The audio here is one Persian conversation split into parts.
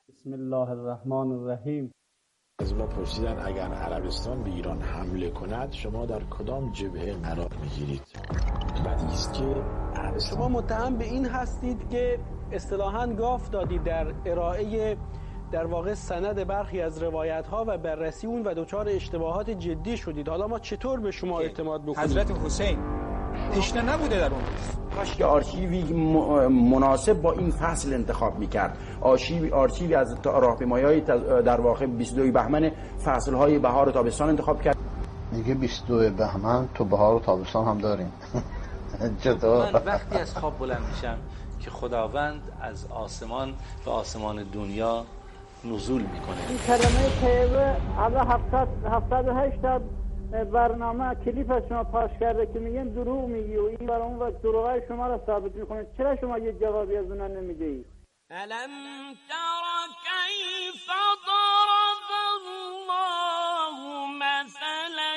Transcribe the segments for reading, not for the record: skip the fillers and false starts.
بسم الله الرحمن الرحیم. از ما پرسیدن اگر عربستان به ایران حمله کند شما در کدام جبهه قرار میگیرید؟ بعد است که شما متهم به این هستید که اصطلاحاً گاف دادید در ارائه در واقع سند برخی از روایت ها و بررسی اون و دچار اشتباهات جدی شدید. حالا ما چطور به شما اعتماد بکنیم؟ حضرت حسین تشنه نبوده در اون کاش که آرشیوی مناسب با این فصل انتخاب میکرد. آرشیوی از راهپیمایی‌های در واقع 22 بهمن فصل‌های بهار و تابستان انتخاب کرد. میگه 22 بهمن تو بهار و تابستان هم داریم. من وقتی از خواب بلند میشم که خداوند از آسمان به آسمان دنیا نزول میکنه. این کلمه طیبه حالا 708 تا برنامه کلیپ از شما پاش کرده که میگن دروغ میگی و این برای اون وقت دروغای شما را ثابت میکنه. چرا شما یه جوابی از اونها نمیدهید؟ الم تر کیف ضرب الله مثلا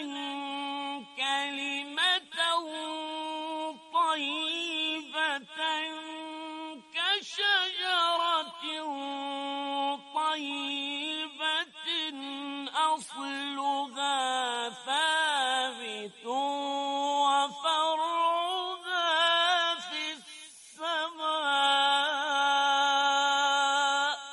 کلمة طیبة کشجرة طیبة اصلها ثابت وفرعها في السماء.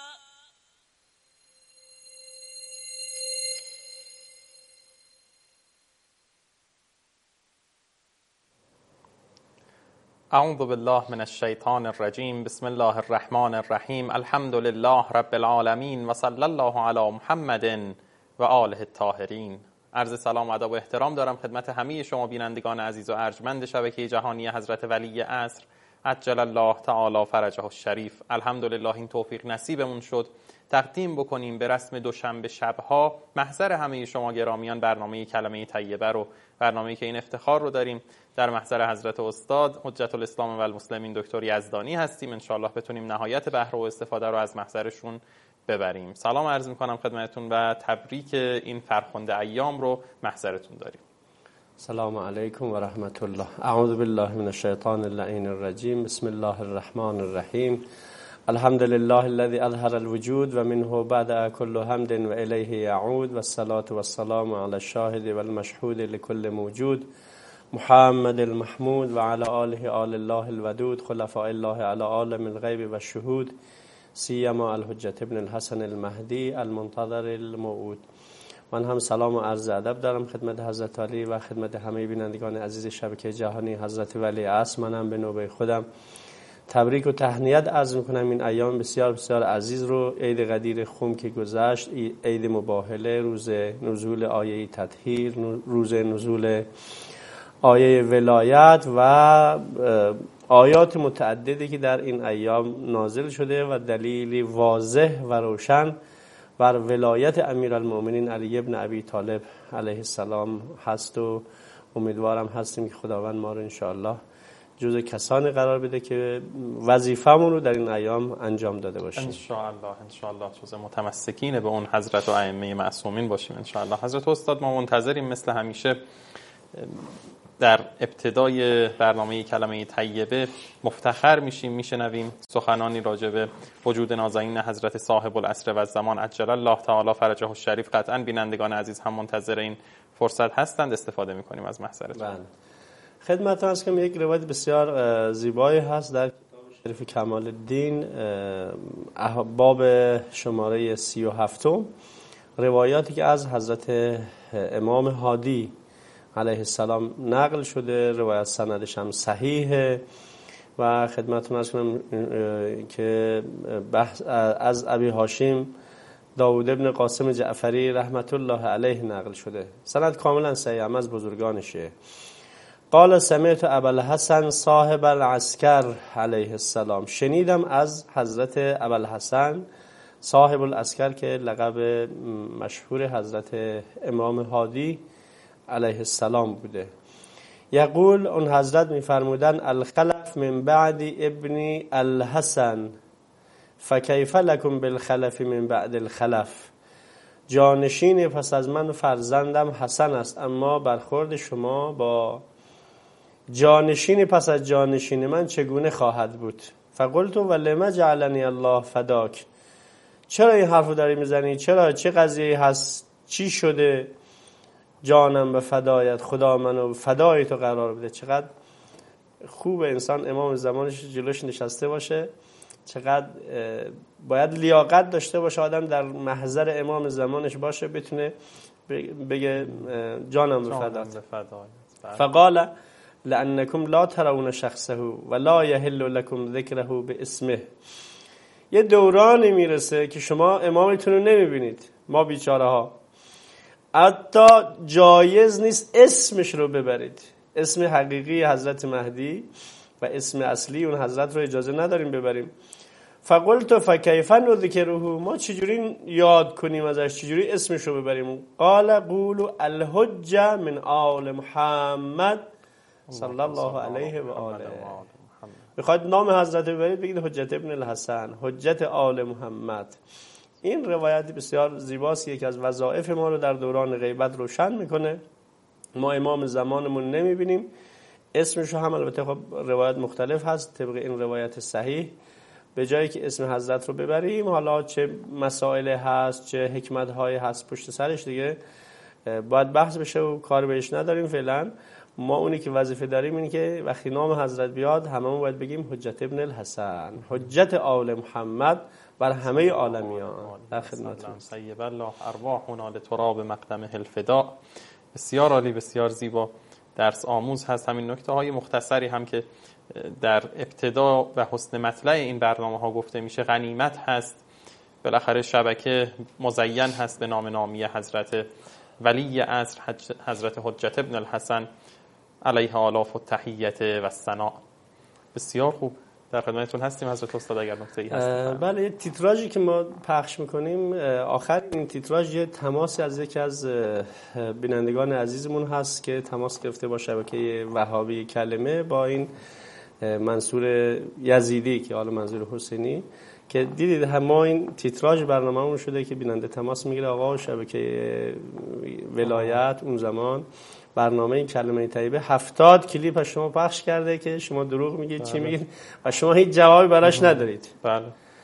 اعوذ بالله من الشیطان الرجیم. بسم الله الرحمن الرحیم. الحمد لله رب العالمین و صلی الله علی محمد و آله الطاهرین. عرض سلام و ادب و احترام دارم خدمت همه شما بینندگان عزیز و ارجمند شبکه جهانی حضرت ولی عصر عجل الله تعالی فرجه الشریف. الحمدلله این توفیق نصیبمون شد تقدیم بکنیم به رسم دوشنبه شبها محضر همه شما گرامیان برنامه کلمه طیبه رو، برنامه‌ای که این افتخار رو داریم در محضر حضرت استاد حجت الاسلام و المسلمین دکتر یزدانی هستیم. انشاءالله بتونیم نهایت بهره و استفاده رو از محضرشون ببریم. سلام عرض میکنم خدمتتون و تبریک این فرخنده ایام رو محضرتون داریم. السلام علیکم و رحمت الله. اعوذ بالله من الشیطان اللعین الرجیم. بسم الله الرحمن الرحیم. الحمد لله الذي اظهر الوجود و منه بعد كل حمد و الیه یعود و الصلاة و السلام علی الشاهد و المشهود لكل موجود محمد المحمود و علی آله آل الله الودود خلفاء الله علی عالم الغیب و الشهود سیما الحجت ابن الحسن المهدی المنتظر الموعود. من هم سلام و عرض ادب دارم خدمت حضرت علی و خدمت همه بینندگان عزیز شبکه جهانی حضرت ولی عصر. منم به نوبه خودم تبریک و تهنیت عرض میکنم این ایام بسیار بسیار عزیز رو. عید قدیر خم که گذشت، عید مباهله، روز نزول آیه تطهیر، روز نزول آیه ولایت و آیات متعددی که در این ایام نازل شده و دلیلی واضح و روشن بر ولایت امیرالمؤمنین علی ابن ابی طالب علیه السلام هست و امیدوارم هستیم که خداوند ما رو انشاءالله جزء کسانی قرار بده که وظیفه‌مون رو در این ایام انجام داده باشیم. انشاءالله جزء متمسکین به اون حضرت و ائمه معصومین باشیم انشاءالله. حضرت استاد ما منتظریم مثل همیشه در ابتدای برنامه کلمه طیبه مفتخر میشیم میشنویم سخنانی راجع به وجود نازنین حضرت صاحب العصر و الزمان عجل الله تعالی فرجه الشریف. قطعا بینندگان عزیز هم منتظر این فرصت هستند، استفاده میکنیم از محضرتون. بله. خدمتتون هست که یک روایت بسیار زیبایی هست در کتاب شریف کمال الدین باب شماره 37 روایاتی که از حضرت امام هادی علیه السلام نقل شده. روایت سندش هم صحیحه و خدمتتون عرض کنم که بحث از ابی هاشم داوود ابن قاسم جعفری رحمت الله علیه نقل شده. سند کاملا صحیح هم از بزرگانشه. قال سمعت ابوالحسن صاحب العسکر علیه السلام. شنیدم از حضرت ابوالحسن صاحب العسکر که لقب مشهور حضرت امام هادی علیه السلام بوده. یقول اون حضرت میفرمودن الخلف من بعد ابن الحسن فکیف لکم بالخلف من بعد الخلف. جانشین پس از من فرزندم حسن است، اما برخورد شما با جانشین پس از جانشین من چگونه خواهد بود؟ فقلت ولما جعلنی الله فداک. چرا این حرفو داری میزنی؟ چرا؟ چه قضیه هست؟ چی شده؟ جانم به فدایت، خدا منو فدای تو قرار بده. چقدر خوب انسان امام زمانش جلوش نشسته باشه، چقدر باید لیاقت داشته باشه آدم در محضر امام زمانش باشه بتونه بگه جانم به فدایت. فقال لأنكم لا ترون شخصه ولا يحل لكم ذكره باسمه. یه دورانی میرسه که شما امامتون رو نمیبینید، ما بیچاره ها حتی جایز نیست اسمش رو ببرید، اسم حقیقی حضرت مهدی و اسم اصلی اون حضرت رو اجازه نداریم ببریم. فقلت فکیف نذکره، ما چجوری یاد کنیم ازش، چجوری اسمش رو ببریم؟ قال قولوا الحجه من آل محمد صلی الله علیه و آله. بخواید نام حضرت ببرید بگید حجت ابن الحسن، حجت آل محمد. این روایت بسیار زیباست، یکی از وظایف ما رو در دوران غیبت روشن میکنه. ما امام زمانمون نمیبینیم، اسمش هم البته خب روایت مختلف هست طبق این روایت صحیح، به جایی که اسم حضرت رو ببریم حالا چه مسائل هست چه حکمت های هست پشت سرش دیگه باید بحث بشه و کار بهش نداریم فعلا. ما اونی که وظیفه داریم اینه که وقتی نام حضرت بیاد هممون باید بگیم حجت ابن الحسن، حجت آل محمد بر همه عالمیان. در خدمتتون. طیب الله ارواحنا لتراب مقدمه الفداء. بسیار عالی، بسیار زیبا، درس آموز هست. همین نکته های مختصری هم که در ابتدا و حسن مطلع این برنامه ها گفته میشه غنیمت هست. بالاخره شبکه مزین هست به نام نامی حضرت ولی عصر حضرت حجت ابن الحسن علیه آلاف التحیت و الثناء. بسیار خوب، در خدمتتون هستیم حضرت استاد اگر نکته‌ای هست. بله، یه تیتراژی که ما پخش میکنیم آخر این تیتراژ یه تماسی از یکی از بینندگان عزیزمون هست که تماس گرفته با شبکه وهابی کلمه با این منصور یزیدی که حالا منظور حسینی، که دیدید ما این تیتراژ برنامه‌مون شده که بیننده تماس میگیره آقا شبکه ولایت اون زمان برنامه این کلمه طیبه 70 کلیپ از شما پخش کرده که شما دروغ میگید چی میگید و شما هیچ جوابی براش ندارید. بله.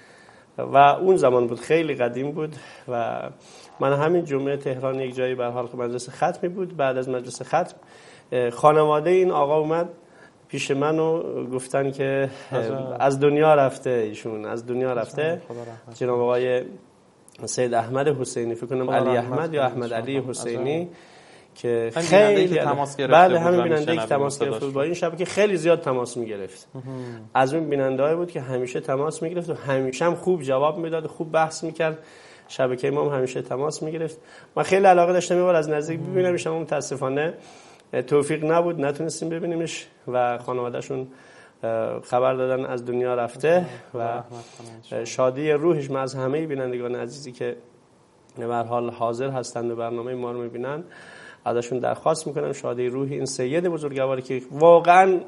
و اون زمان بود، خیلی قدیم بود و من همین جمعه تهران یک جایی بر حال مجلس ختمی بود. بعد از مجلس ختم خانواده این آقا اومد پیش من و گفتن که از دنیا رفته، ایشون از دنیا رفته. جناب آقای سید احمد حسینی، فکر کنم علی احمد یا احمد علی حسینی، که خیلی بعد همین بیننده که تماس گرفت با این شبکه خیلی زیاد تماس میگرفت. از اون بیننده‌ای بود که همیشه تماس میگرفت و همیشه هم خوب جواب میداد، خوب بحث میکرد. شبکه ما هم همیشه تماس میگرفت. من خیلی علاقه داشتم یه بار از نزدیک ببینمش، اما متاسفانه توفیق نبود، نتونستیم ببینیمش و خانواده‌شون خبر دادن از دنیا رفته و شادی روحش من از همه بینندگان عزیزی که به هر حال حاضر هستند و برنامه ما رو میبینن ازشون درخواست میکنم شادی روح این سید بزرگواری که واقعا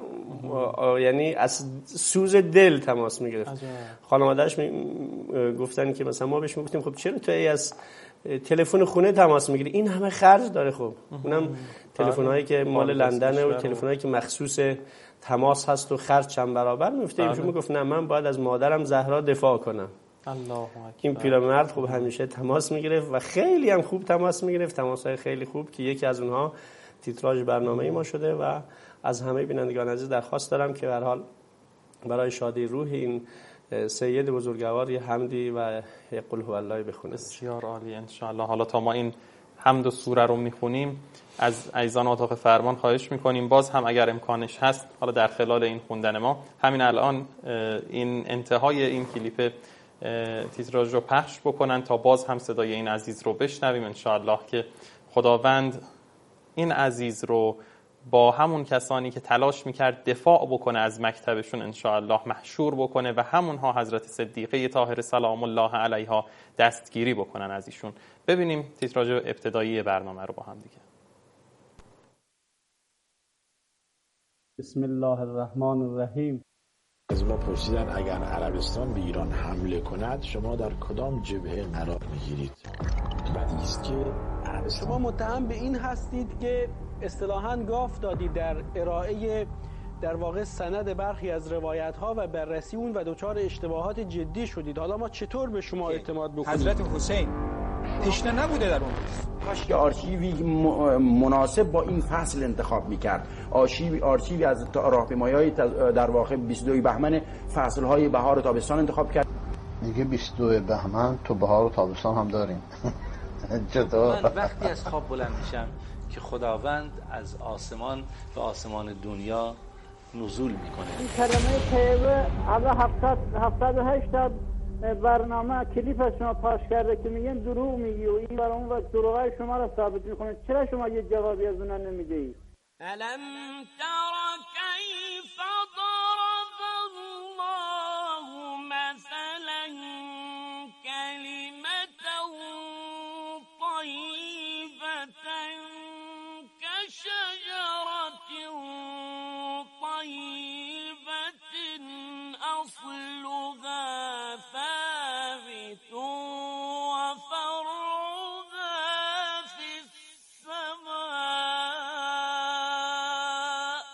یعنی از سوز دل تماس میگرفت. خانواده‌اش گفتن که مثلا ما بهش میگفتیم خب چرا تو از تلفن خونه تماس میگیری، این همه خرج داره. خب اونم تلفن‌هایی که مال لندن و تلفن‌هایی که مخصوص تماس هست و خرج چند برابر میفته. ایشون میگفت نه من باید از مادرم زهرا دفاع کنم. این پیرمرد خب همیشه تماس میگرفت و خیلی هم خوب تماس میگرفت، تماس‌های خیلی خوب که یکی از اونها تیتراژ برنامه ما شده و از همه بینندگان عزیز درخواست دارم که به هر حال برای شادی روح این سید بزرگوار یه حمدی و یه قل هو الله بخونه. بسیار عالی ان شاء الله. حالا تا ما این حمد و سوره رو میخونیم از عزیزان اتاق فرمان خواهش میکنیم باز هم اگر امکانش هست حالا در خلال این خوندن ما همین الان این انتهای این کلیپ تیتراژ رو پخش بکنن تا باز هم صدای این عزیز رو بشنویم ان شاء الله که خداوند این عزیز رو با همون کسانی که تلاش میکرد دفاع بکنه از مکتبشون ان شاء الله محشور بکنه و همونها حضرت صدیقه طاهره سلام الله علیها دستگیری بکنن از ایشون. ببینیم تیتراژ ابتدایی برنامه رو با هم دیگه. بسم الله الرحمن الرحیم. از ما پرسیدن اگر عربستان به ایران حمله کند شما در کدام جبهه قرار میگیرید؟ بدیهی است که شما متهم به این هستید که اصطلاحاً گاف دادید در ارائه در واقع سند برخی از روایت ها و بررسی اون و دچار اشتباهات جدی شدید. حالا ما چطور به شما اعتماد بکنیم؟ حضرت حسین تشنه نبوده در اون روز. کاش که آرشیوی مناسب با این فصل انتخاب میکرد، آرشیوی از راهپیمایی‌های در واقع 22 بهمن فصل‌های بهار و تابستان انتخاب کرد. میگه 22 بهمن تو بهار و تابستان هم داریم. من وقتی از خواب بلند میشم که خداوند از آسمان به آسمان دنیا نزول میکنه. این کلمه طیبه حالا 78 تا برنامه کلیپ از شما پاش کرده که میگن دروغ میگی و این برای اون وقت دروغای شما را ثابت میکنه. چرا شما یه جوابی از اونها نمیدهید؟ الم تر کیف ضرب الله مثلا کلمة طیبة کشجرة طیبة اصلها ثابت وفرعها في السماء.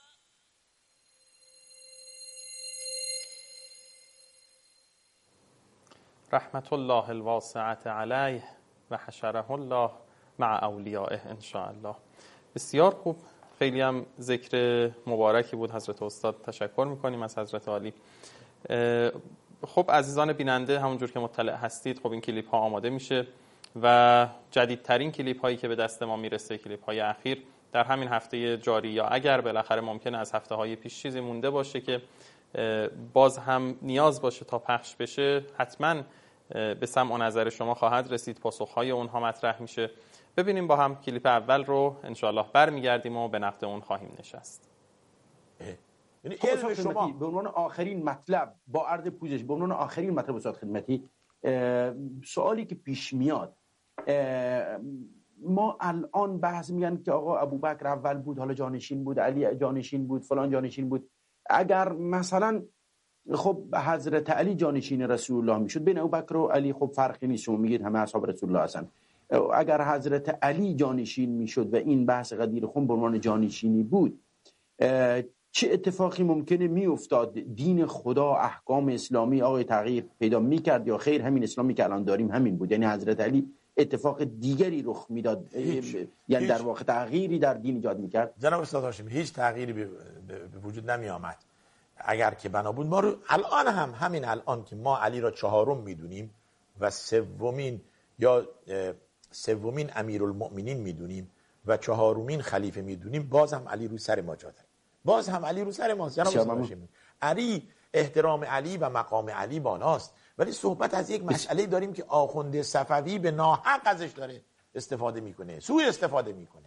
رحمت الله الواسعة علیه و حشره الله مع اولیائه ان شاء الله. بسیار خوب، خیلی هم ذکر مبارکی بود حضرت استاد. تشکر میکنیم از حضرت عالی. خب عزیزان بیننده، همونجور که مطلع هستید، خب این کلیپ ها آماده میشه و جدیدترین کلیپ هایی که به دست ما میرسه، کلیپ های اخیر در همین هفته جاری، یا اگر بالاخره ممکنه از هفته های پیش چیزی مونده باشه که باز هم نیاز باشه تا پخش بشه، حتما به سمع و نظر شما خواهد رسید، پاسخهای اونها مطرح میشه. ببینیم با هم کلیپ اول رو انشاءالله برمیگردیم و به نقد اون خواهیم نشست. یعنی علم شما به عنوان آخرین مطلب با عرض پوزش، به عنوان آخرین مطلب استاد خدمتی، سوالی که پیش میاد، ما الان بحث میگن که آقا ابوبکر اول بود، حالا جانشین بود، علی جانشین بود، فلان جانشین بود. اگر مثلا خب حضرت علی جانشین رسول الله میشد، بین ابوبکر و علی خب فرقی نیست، شما میگید همه اصحاب رسول الله هستن. اگر حضرت علی جانشین میشد و این بحث قدیر خون به عنوان جانشینی بود، چه اتفاقی ممکنه میافتاد؟ دین خدا، احکام اسلامی آقای تغییر پیدا میکرد یا خیر همین اسلامی که الان داریم همین بود؟ یعنی حضرت علی اتفاق دیگری رخ میداد، یعنی در واقع تغییری در دین ایجاد میکرد؟ جناب استاد هاشمی، هیچ تغییری به وجود نمی آمد اگر که بنا بود. ما رو الان هم همین الان که ما علی را چهارم میدونیم و سومین امیرالمؤمنین میدونیم و چهارمین خلیفه میدونیم، باز هم علی رو سر ما جا داره، باز هم علی رو سر ماست. جناب استاد هاشمی، علی، احترام علی و مقام علی بالاست، ولی صحبت از یک مسئله داریم که آخوند صفوی به ناحق ازش داره استفاده میکنه، سوء استفاده میکنه.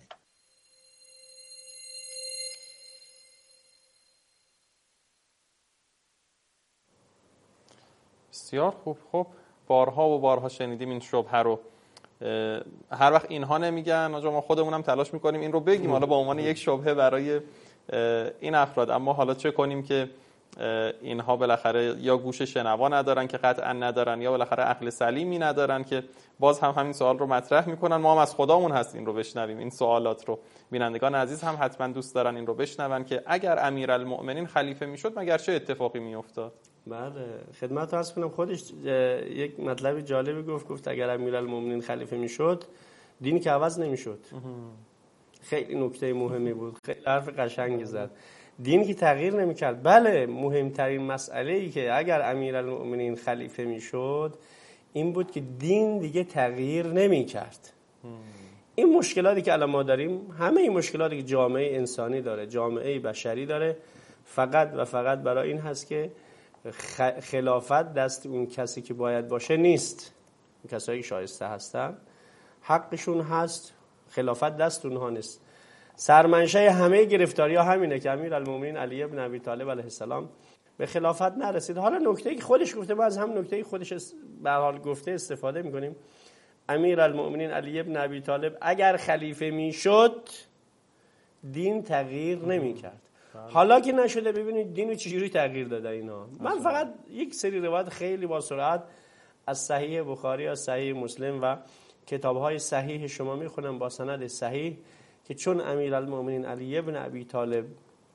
بسیار خوب. خب بارها و بارها شنیدیم این شبهه رو. هر وقت اینها نمیگن، ما خودمونم تلاش میکنیم این رو بگیم، حالا با عنوان یک شبهه برای این افراد. اما حالا چه کنیم که اینها بالاخره یا گوش شنوا ندارن که قطعا ندارن، یا بالاخره عقل سلیمی ندارن که باز هم همین سوال رو مطرح میکنن. ما هم از خدامون هست این رو بشنویم، این سوالات رو. بینندگان عزیز هم حتما دوست دارن این رو بشنون که اگر امیرالمؤمنین خلیفه میشد مگر چه اتفاقی میافتاد. بله، خدمت عرض کنم، خودش یک مطلب جالبی گفت اگر امیرالمؤمنین خلیفه میشد دینی که عوض نمیشد. خیلی نکته مهمی بود، خیلی حرف قشنگی زد. دینی که تغییر نمیکرد. بله، مهمترین مسئله ای که اگر امیرالمؤمنین خلیفه میشد این بود که دین دیگه تغییر نمیکرد. این مشکلاتی که الان ما داریم، همه این مشکلاتی که جامعه انسانی داره، جامعه بشری داره، فقط و فقط برای این هست که خلافت دست اون کسی که باید باشه نیست. اون کسایی که شایسته هستن حقشون هست، خلافت دست اونها نیست. سرمنشأ همه گرفتاری ها همینه که امیرالمؤمنین علی ابن ابی طالب علیه السلام به خلافت نرسید. حالا نکته‌ای که خودش گفته، ما از هم نکته‌ای خودش به حال گفته استفاده می‌کنیم. امیرالمؤمنین علی ابن ابی طالب اگر خلیفه میشد دین تغییر نمی‌کرد. حالا که نشده، ببینید دین رو چجوری تغییر داده اینا. من فقط یک سری روایت خیلی با سرعت از صحیح بخاری، از صحیح مسلم و کتاب‌های صحیح شما می‌خونم با سند صحیح که چون امیرالمؤمنین علی ابن ابی طالب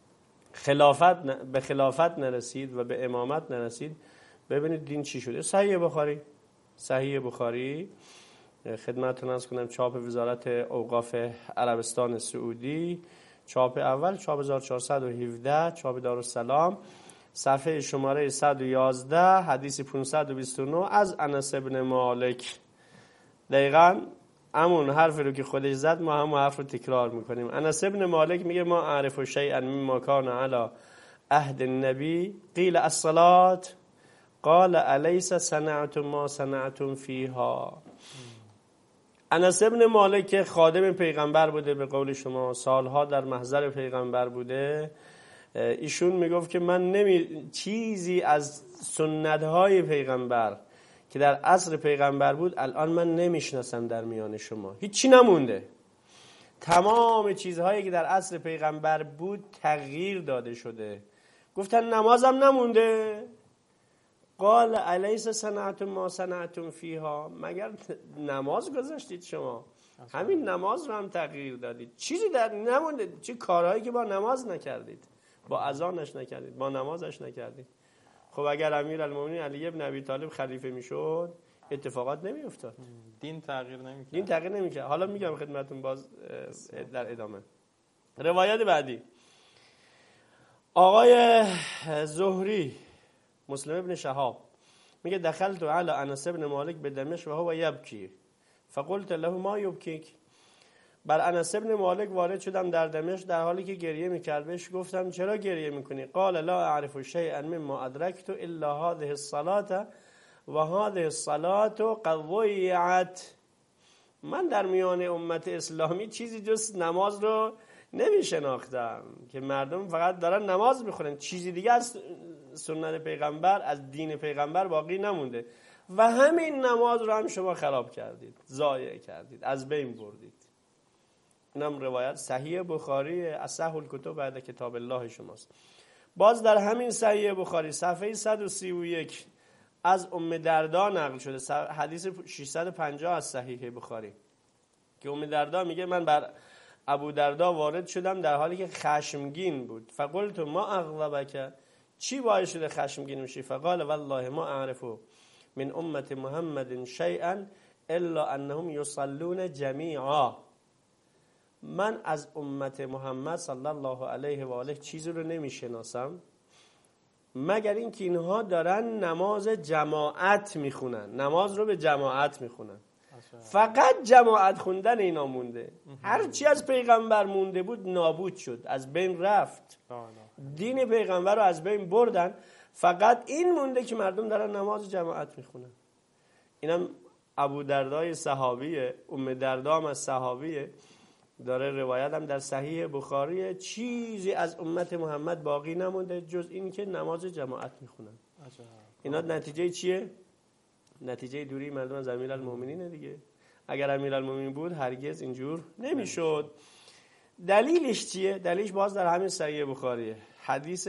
به خلافت نرسید و به امامت نرسید، ببینید دین چی شده. صحیح بخاری خدمتتون عرض کنم، چاپ وزارت اوقاف عربستان سعودی، چاپ اول، چاپ 1417، چاپ دارالسلام، صفحه شماره 111، حدیث 529 از انس بن مالک. دقیقاً همون حرفی رو که خودش زد ما همون حرف رو تکرار میکنیم. انس بن مالک میگه ما اعرف شیئا مما کان علی عهد النبی قیل الصلاة قال الیس صنعتم ما صنعتم فیها. انس بن مالک خادم پیغمبر بوده، به قول شما سالها در محضر پیغمبر بوده. ایشون میگفت که من چیزی از سنت‌های پیغمبر که در عصر پیغمبر بود الان من نمیشناسم در میان شما، هیچی نمونده. تمام چیزهایی که در عصر پیغمبر بود تغییر داده شده. گفتن نمازم نمونده. قال الیس صنعتم ما صنعتم فیها، مگر نماز گذاشتید شما؟ همین نماز رو هم تغییر دادید. چیزی در نمونده. چه کارهایی که با نماز نکردید، با اذانش نکردید، با نمازش نکردید. خب اگر امیرالمومنین علی ابن ابی طالب خلیفه میشد اتفاقات نمیافتاد، دین تغییر نمیکرد. حالا میگم خدمتتون باز در ادامه. روایت بعدی، آقای زهری مسلم ابن شهاب میگه دخلت علی انس بن مالک به دمشق و هو یبکی فقلت له ما یبکیک. بر انس بن مالک وارد شدم در دمشق در حالی که گریه میکرد. بهش گفتم چرا گریه میکنی؟ قال لا اعرف شیئا مما ادرکت الا هذه الصلاه و هذه الصلاه قد ضیعت. من در میان امت اسلامی چیزی جز نماز رو نمیشناختم که مردم فقط دارن نماز میخونن، چیزی دیگه از سنت پیغمبر، از دین پیغمبر باقی نمونده و همین نماز رو هم شما خراب کردید، ضایع کردید، از بین بردید. اینم روایت صحیح بخاری، اصح الکتب بعد کتاب الله شماست. باز در همین صحیح بخاری صفحه 131 از ام دردا نقل شده، حدیث 650 از صحیح بخاری، که ام دردا میگه من بر ابو دردا وارد شدم در حالی که خشمگین بود. فقلت ما اغضبک، چی باعث شده خشمگین میشی؟ فقال والله ما اعرف من امت محمد شیئا الا انهم یصلون جمیعا. من از امت محمد صلی الله علیه و آله چیزی رو نمیشناسم مگر اینکه اینها دارن نماز جماعت میخونن، نماز رو به جماعت میخونن. فقط جماعت خوندن اینا مونده. هر چی از پیغمبر مونده بود نابود شد، از بین رفت. دین پیغمبر رو از بین بردن، فقط این مونده که مردم دارن نماز جماعت میخونن. اینم ابو دردای صحابیه، ام دردا هم از صحابیه، داره روایت هم در صحیح بخاری. چیزی از امت محمد باقی نمونده جز این که نماز جماعت میخونن. اینا نتیجه چیه؟ نتیجه دوری مردم از امیرالمومنین دیگه. اگر امیرالمومنین بود هرگز اینجور نمیشد. دلیلش چیه؟ دلیلش باز در همین صحیح بخاریه، حدیث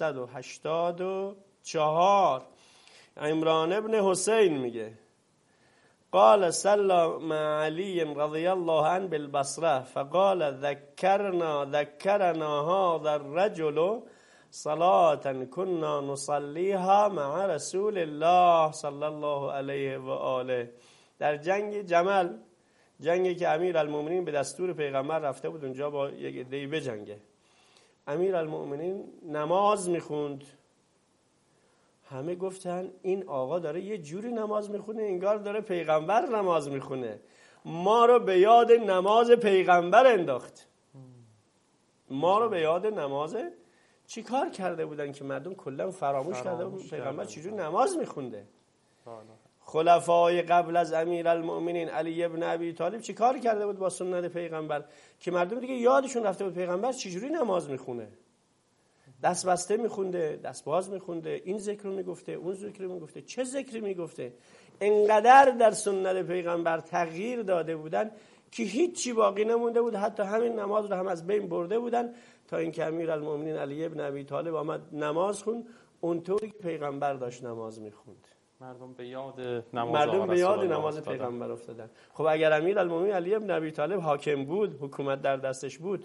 784. عمران ابن حسین میگه قال صلى مع علي رضي الله عنه بالبصره فقال ذكرنا هذا الرجل صلاة كنا نصليها مع رسول الله صلی الله علیه و آله. در جنگ جمل، جنگی که امیرالمومنین به دستور پیغمبر رفته بود اونجا با یک عده‌ای بجنگه، امیرالمومنین نماز میخوند. همه گفتن این آقا داره یه جوری نماز میخونه انگار داره پیغمبر نماز میخونه. ما رو به یاد نماز پیغمبر انداخت. ما رو به یاد نماز چی کار کرده بودن که مردم کلا فراموش کرده بودن پیغمبر چجوری نماز میخونده. خلفای قبل از امیرالمومنین علی ابن ابی طالب چی کار کرده بود با سنت پیغمبر که مردم دیگه یادشون رفته بود پیغمبر چجوری نماز میخونه. دست بسته میخونده، دست باز میخونده، این ذکر رو میگفته، اون ذکر رو میگفته، چه ذکری میگفته. انقدر در سنت پیغمبر تغییر داده بودن که هیچی باقی نمونده بود، حتی همین نماز رو هم از بین برده بودن تا اینکه امیرالمومنین علی ابن ابی طالب آمد نماز خوند اونطوری که پیغمبر داشت نماز میخوند. مردم به یاد نماز پیغمبر افتادن. خب اگر امیرالمومنین علی ابن ابی طالب حاکم بود، حکومت در دستش بود،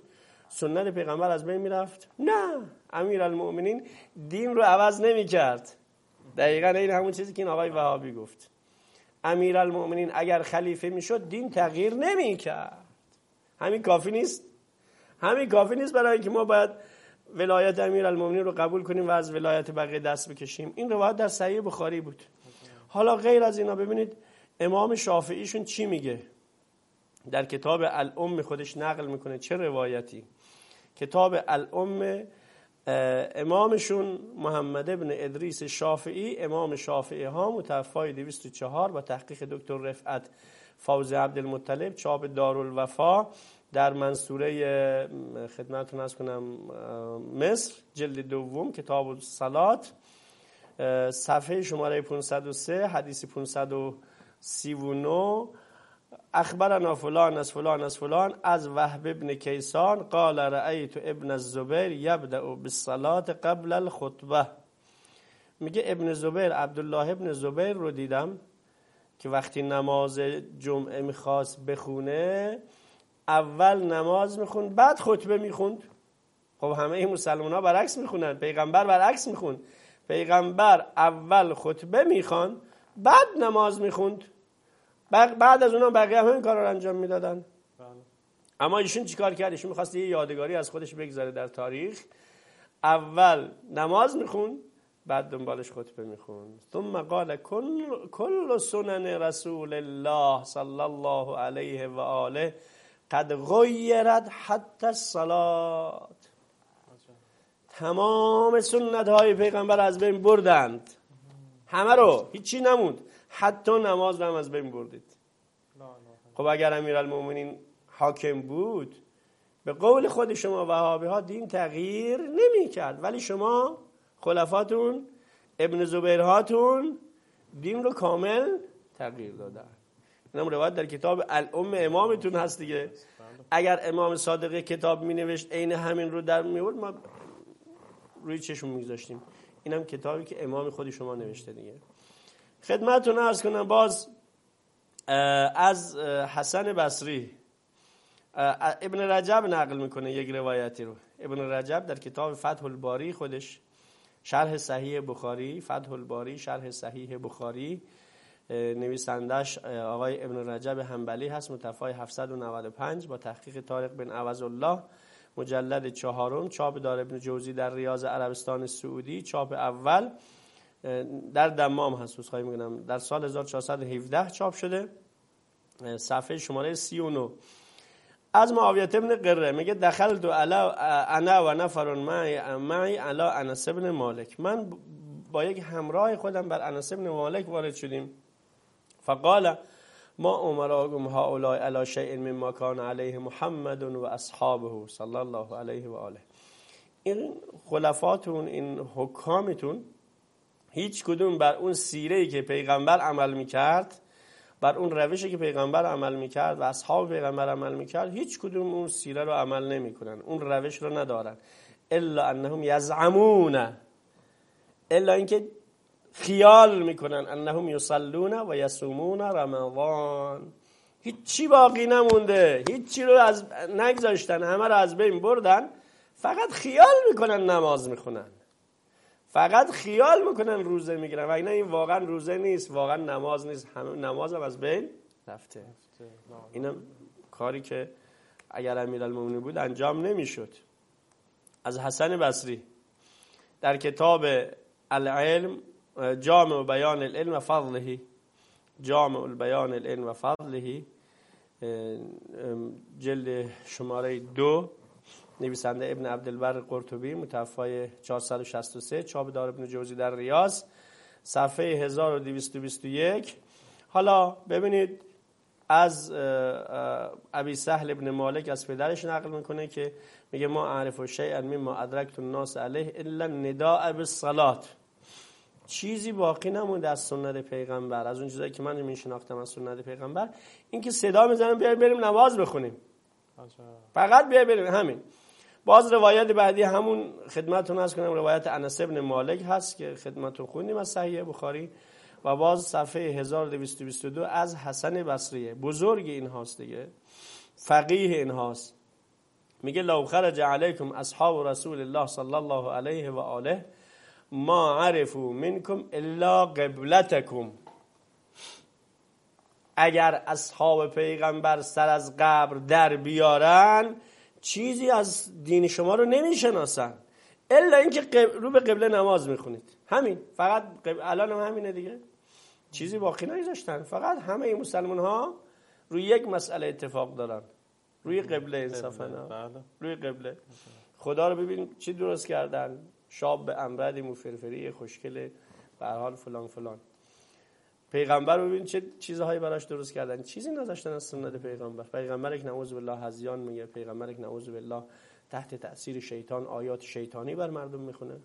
سنت پیغمبر از بین میرفت؟ نه، امیرالمؤمنین دین رو عوض نمیکرد. دقیقاً این همون چیزی که این آقای وهابی گفت. امیرالمؤمنین اگر خلیفه میشد دین تغییر نمیکرد. همین کافی نیست؟ همین کافی نیست برای اینکه ما باید ولایت امیرالمؤمنین رو قبول کنیم و از ولایت بقیه دست بکشیم. این روایت در صحیح بخاری بود. حالا غیر از اینا ببینید امام شافعیشون چی میگه. در کتاب الام خودش نقل میکنه چه روایتی. کتاب الام امامشون محمد ابن ادریس شافعی، امام شافعی ها، متوفای 204 با تحقیق دکتر رفعت فوزی عبدالمطلب، چاپ دارالوفا در منصوره خدمتتون عرض کنم مصر، جلد دوم، کتاب الصلات، صفحه شماره 503 حدیث 539. اخبرنا فلان از فلان از فلان از وهب ابن کیسان قال رأیت ابن الزبیر یبدأ بالصلاة قبل الخطبه. میگه ابن زبیر، عبدالله ابن زبیر رو دیدم که وقتی نماز جمعه میخواست بخونه اول نماز میخوند بعد خطبه میخوند. خب همه این مسلمان ها برعکس میخونن، پیغمبر برعکس میخوند. پیغمبر اول خطبه میخوان بعد نماز میخوند. بعد از اونها بقیه هم این کار رو انجام میدادن. اما ایشون چیکار کرد؟ ایشون میخواست یه یادگاری از خودش بگذاره در تاریخ. اول نماز میخوند بعد دنبالش خطبه میخوند. ثم قال کل سنن رسول الله صلی الله علیه و آله قد غیرت حتی الصلاة. تمام سنت های پیغمبر از بین بردند، همه رو، هیچی نموند، حتی نماز رو هم از بین بردید. خب اگر امیرالمؤمنین حاکم بود به قول خود شما وهابی ها دین تغییر نمی کرد، ولی شما خلفاتون ابن زبیرهاتون دین رو کامل تغییر دادن. اینم روایت در کتاب الام امامتون هست دیگه. اگر امام صادق کتاب می نوشت عین همین رو در می آورد ما روی چشم می‌گذاشتیم. اینم کتابی که امام خودی شما نوشته دیگه. خدمتتون عرض کنم باز از حسن بصری ابن رجب نقل میکنه یک روایتی رو. ابن رجب در کتاب فتح الباری خودش شرح صحیح بخاری، فتح الباری شرح صحیح بخاری، نویسندش آقای ابن رجب حنبلی هست، متوفای 795 با تحقیق طارق بن عوض الله، مجلد 4، چاپ دار ابن جوزی در ریاض عربستان سعودی، چاپ اول در دمام هست، عذرخواهی میکنم، در سال 1417 چاپ شده، صفحه شماره 39. از معاویه بن قره میگه دخلت انا و نفر معی علی انس بن مالک. من با یک همراه خودم بر انس بن مالک وارد شدیم. فقال ما امراکم هؤلاء علی شیء مما کان علیه محمد و اصحابه صلی الله علیه و آله. این خلفاتون، این حکامتون هیچ کدوم بر اون سیره‌ای که پیغمبر عمل میکرد، بر اون روشی که پیغمبر عمل میکرد و اصحاب پیغمبر عمل میکرد، هیچ کدوم اون سیره رو عمل نمیکنن، اون روش رو ندارن. الا انهم یزعمون، الا اینکه خیال میکنن انهم یصلون و یصومون رمضان. هیچی باقی نمونده، هیچی رو از نگذاشتن، همه رو از بین بردن، فقط خیال میکنن نماز میخونن، فقط خیال میکنن روزه میگیرن، و این واقعا روزه نیست، واقعا نماز نیست، نماز هم از بین رفته. اینم کاری که اگر امیرالمومنین بود انجام نمیشد. از حسن بصری در کتاب العلم، جامع بیان العلم و فضله، جامع بیان العلم و فضله، جلد شماره 2، نویسنده ابن عبدالبر قرطبی، متوفای 463، چاپ دار ابن جوزی در ریاض، صفحه 1221. حالا ببینید از ابی سهل ابن مالک از پدرش نقل میکنه که میگه ما اعرف شیئا مما ادرکت الناس علیه الا النداء بالصلاه. چیزی باقی نمونده از سنت پیغمبر، از اون چیزایی که من میشناختم از سنت پیغمبر، این که صدا میزنن بیایم بریم نماز بخونیم، فقط بیایم بریم، همین. باز روایت بعدی همون خدمتتون عرض کنم، روایت انس بن مالک هست که خدمتتون خوندیم از صحیح بخاری، و باز صفحه 1222 از حسن بصری، بزرگ این هاست دیگه، فقیه این هاست. میگه لو خرج علیکم اصحاب رسول الله صلی الله علیه و آله ما عرفوا منکم الا قبلتکم. اگر اصحاب پیغمبر سر از قبر در بیارن چیزی از دین شما رو نمیشناسن الا اینکه رو به قبله نماز میخونید. همین، فقط الان هم همینه دیگه، چیزی باقی نگذاشتن. فقط همه این مسلمان ها روی یک مسئله اتفاق دارن، روی قبله. انصافا روی قبله. خدا رو ببین چی درست کردن، شاب به امردی مفرفری خوشگله به هر حال فلان فلان. پیغمبر رو ببین چه چیزهایی براش درست کردن، چیزی نذاشتن از سنت پیغمبر. پیغمبر یک نعوذ بالله هذیان میگه، پیغمبر یک نعوذ بالله تحت تأثیر شیطان آیات شیطانی بر مردم میخونه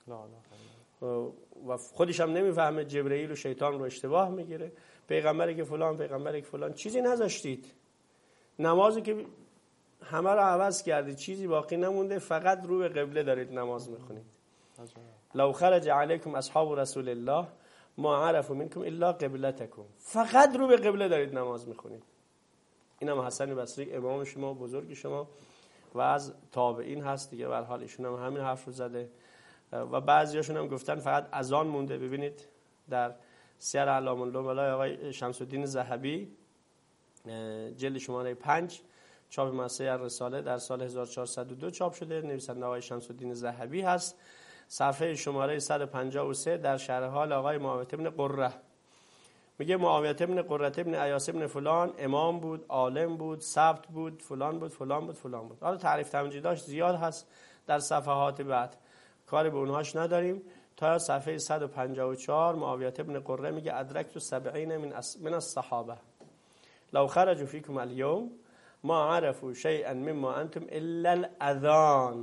و خودش هم نمیفهمه، جبرئیل و شیطان رو اشتباه میگیره. پیغمبری که فلان، پیغمبری که فلان، چیزی نذاشتید. نمازی که همه رو عوض کردید، چیزی باقی نمونده، فقط رو به قبله دارید نماز میخونید. لو خرج علیکم اصحاب رسول الله ما عرفوا منکم الا قبلتکم. فقط رو به قبله دارید نماز میخونید. این هم حسن بصری امام شما، بزرگ شما و از تابعین هست دیگه. به هر حال ایشون هم همین حرف رو زده و بعضیاشون هم گفتن فقط اذان مونده. ببینید در سیر اعلام النبلا آقای شمس الدین ذهبی جلد شماره 5 چاپ مؤسسه الرساله در سال 1402 چاپ شده. نویسنده آقای شمس الدین ذهبی هست. صفحه شماره 153 در شرح حال آقای معاویه بن قره میگه معاویه بن قره بن ایاس بن فلان امام بود، عالم بود، ثبت بود، فلان بود، فلان بود، فلان بود. حالا تعریف تمجیداش زیاد هست در صفحات بعد، کاری به اونهاش نداریم. تا صفحه 154 معاویه بن قره میگه ادرکت 70 من الصحابه لو خرجوا فيكم اليوم ما عرفوا شيئا مما انتم الا الاذان.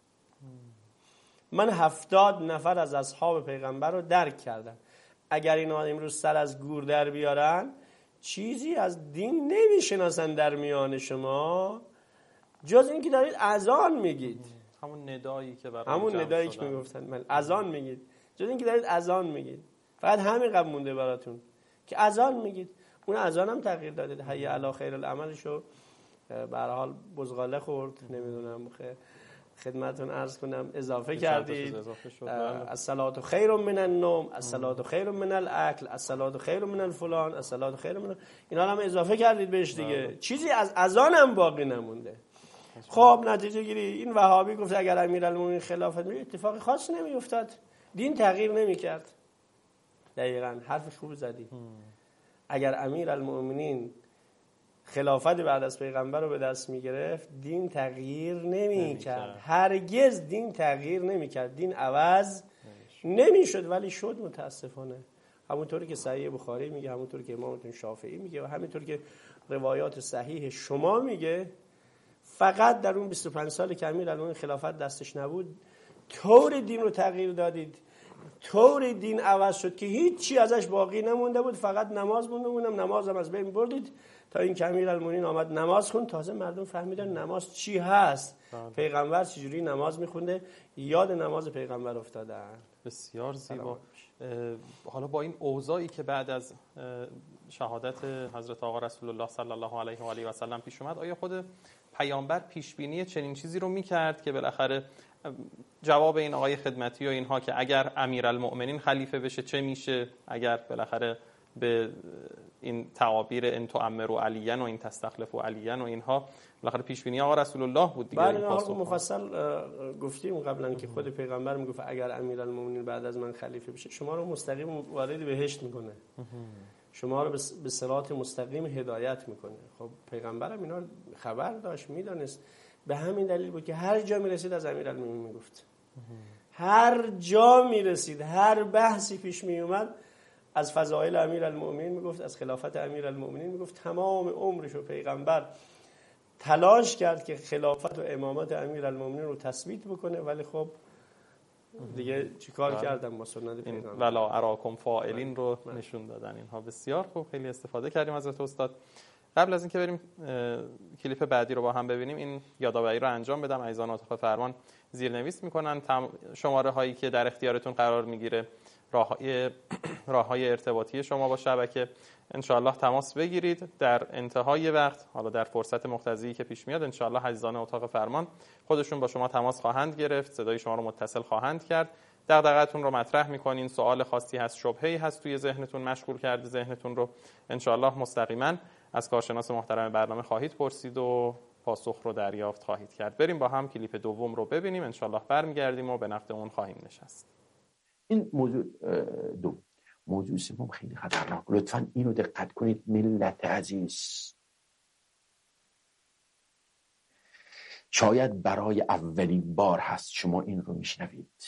من 70 نفر از اصحاب پیغمبر رو درک کردم. اگر اینا امروز سر از گور در بیارن چیزی از دین نمیشناسن در میان شما جز اینکه دارید اذان میگید. همون ندایی که برای همون ندایی که میگفتن من اذان میگید، جز اینکه دارید اذان میگید. فقط همین قبل مونده براتون که اذان میگید. اون اذان هم تغییر دادید. حی علی خیر العملشو به هر حال بزغاله خورد، نمیدونم خدمتون عرض کنم اضافه کردید. الصلاة خیر من النوم، الصلاة خیر من الاکل، الصلاة خیر من الفلان، الصلاة خیر من اینا هم اضافه کردید بهش دیگه. چیزی از اذان هم باقی نمونده. خب نتیجه گیری این وهابی گفت اگر امیرالمومنین خلافت می اتفاق خاص نمی افتاد، دین تغییر نمی کرد. دقیقاً حرف خوب زدی. اگر امیرالمومنین خلافت بعد از پیغمبر رو به دست می گرفت دین تغییر نمی کرد. هرگز دین تغییر نمی کرد، دین عوض نمی شد. ولی شد متاسفانه. همونطوری که صحیح بخاری میگه، همونطوری که امام شافعی میگه و همونطوری که روایات صحیح شما میگه. فقط در اون 25 سال که امیرالمومنین خلافت دستش نبود طور دین رو تغییر دادید، طور دین عوض شد که هیچی ازش باقی نمونده بود، فقط نماز مونده. اونم نماز هم از بین بردید تا این که امیرالمومنین آمد نماز خوند. تازه مردم فهمیدن نماز چی هست، پیغمبر چجوری نماز میخونده، یاد نماز پیغمبر افتادن. بسیار زیبا. حالا با این اوضاعی که بعد از شهادت حضرت آقا رسول الله صلی الله علیه و آله و سلم پیش اومد، آیا خود پیامبر پیش بینی چنین چیزی رو میکرد که بالاخره جواب این آقای خدمتی و اینها که اگر امیرالمؤمنین خلیفه بشه چه میشه، اگر بالاخره به این تعابیر ان تؤمروا علیاً و این تستخلفوا علیاً و اینها بالاخره پیش بینی آقا رسول الله بود دیگه. بله مفصل گفتیم قبلا که خود پیغمبر میگفت اگر امیرالمؤمنین بعد از من خلیفه بشه شما رو مستقیم وارد بهشت میکنه، شما رو به صراط مستقیم هدایت میکنه. خب پیغمبرم اینا خبر داشت، میدونست. به همین دلیل بود که هر جا میرسید از امیرالمؤمنین میگفت. هر جا میرسید، هر بحثی پیش میومد از فضائل امیرالمؤمنین میگفت، از خلافت امیرالمؤمنین میگفت. تمام عمرش رو پیغمبر تلاش کرد که خلافت و امامت امیرالمؤمنین رو تثبیت بکنه، ولی خب دیگه چیکار کردن با سنت پیغمبر. ولا اراکم فاعلین رو نشون دادن اینها. بسیار خوب، خیلی استفاده کردیم حضرت استاد. قبل از اینکه بریم کلیپ بعدی رو با هم ببینیم این یادآوری رو انجام بدم. عزیزان عاطفه فرمان زیرنویس میکنن شماره هایی که در اختیارتون قرار میگیره راههای ارتباطی شما با شبکه انشاءالله تماس بگیرید. در انتهای وقت، حالا در فرصت مقتضی که پیش میاد، انشاءالله عزیزان اتاق فرمان خودشون با شما تماس خواهند گرفت، صدای شما رو متصل خواهند کرد، دغدغه‌تون رو مطرح میکنین، سوال خاصی هست، شبهه‌ای هست توی ذهنتون مشغول کرده ذهنتون رو، انشاءالله مستقیما از کارشناس محترم برنامه خواهید پرسید و پاسخ رو دریافت خواهید کرد. بریم با هم کلیپ دوم رو ببینیم، انشاءالله برمیگردیم و به نفع اون خواهیم نشست. این موضوع موضوع سوم خیلی خطرناک، لطفاً اینو دقت کنید ملت عزیز. شاید برای اولین بار هست شما این رو میشنوید.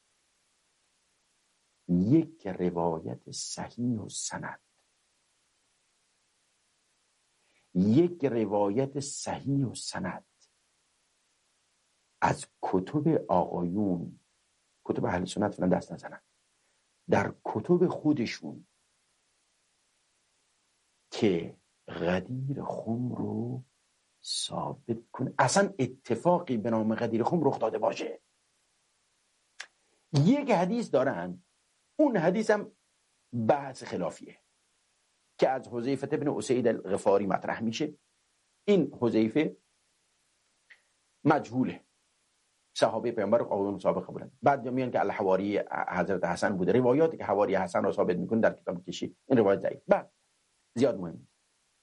یک روایت صحیح و سند، یک روایت صحیح و سند از کتب آقایون، کتب اهل سنت فلان دست نزنن، در کتب خودشون که غدیر خم رو ثابت کنه، اصلا اتفاقی به نام غدیر خم رخ داده باشه. یک حدیث دارن، اون حدیث هم بحث خلافیه که از حذیفه بن اسید الغفاری مطرح میشه. این حذیفه مجهوله، صحابه پیامبر آقایون سابقه بودن. بعد میان که الحواری حضرت حسن بوده، روایاتی که حواری حسن رو ثابت میکنه در کتاب کشی، این روایت ضعیف، بعد زیاد مهم نیست.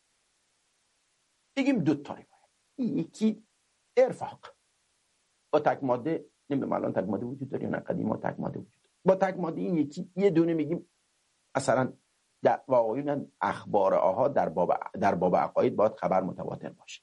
بگیم دو تا روایت، یکی ارفاق با تک ماده، نمیدونم الان تک ماده وجود داره یا نه، قدیما تک ماده وجود داره. با تک ماده این یکی یه دونه میگیم مثلا در واقعا اخبار آحاد در باب عقاید باید خبر متواتر باشه.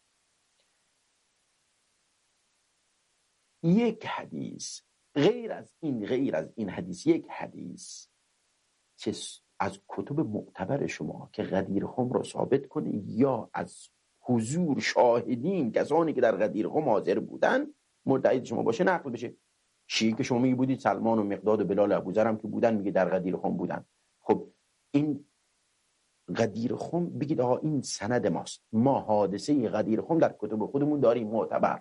یک حدیث غیر از این حدیث، یک حدیث که از کتب معتبر شما که غدیر خم رو ثابت کنه یا از حضور شاهدین کسانی که در غدیر خم حاضر بودن مورد تایید شما باشه نقل بشه. شیعی که شما میگی بودید، سلمان و مقداد و بلال و ابوذر هم که بودن میگه در غدیر خم بودن. خب این غدیر خم بگید آقا این سند ماست، ما حادثه غدیر خم در کتب خودمون داریم معتبر.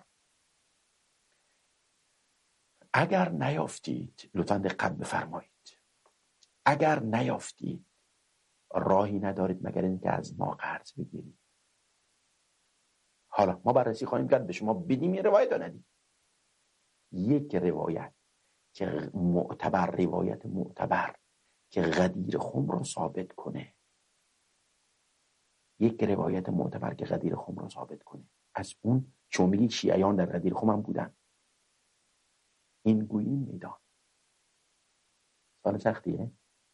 اگر نیافتید لطفاً دقت بفرمایید، اگر نیافتید راهی ندارید مگر اینکه از ما قرض بگیرید. حالا ما بررسی خواهیم کرد، به شما بدیم یه روایت رو ندیم. یک روایت که روایت معتبر که غدیر خم رو ثابت کنه، یک روایت معتبر که غدیر خم رو ثابت کنه، از اون شما میگید شیعیان در غدیر خم هم بودن، این گویی میدان. سوال سختیه؟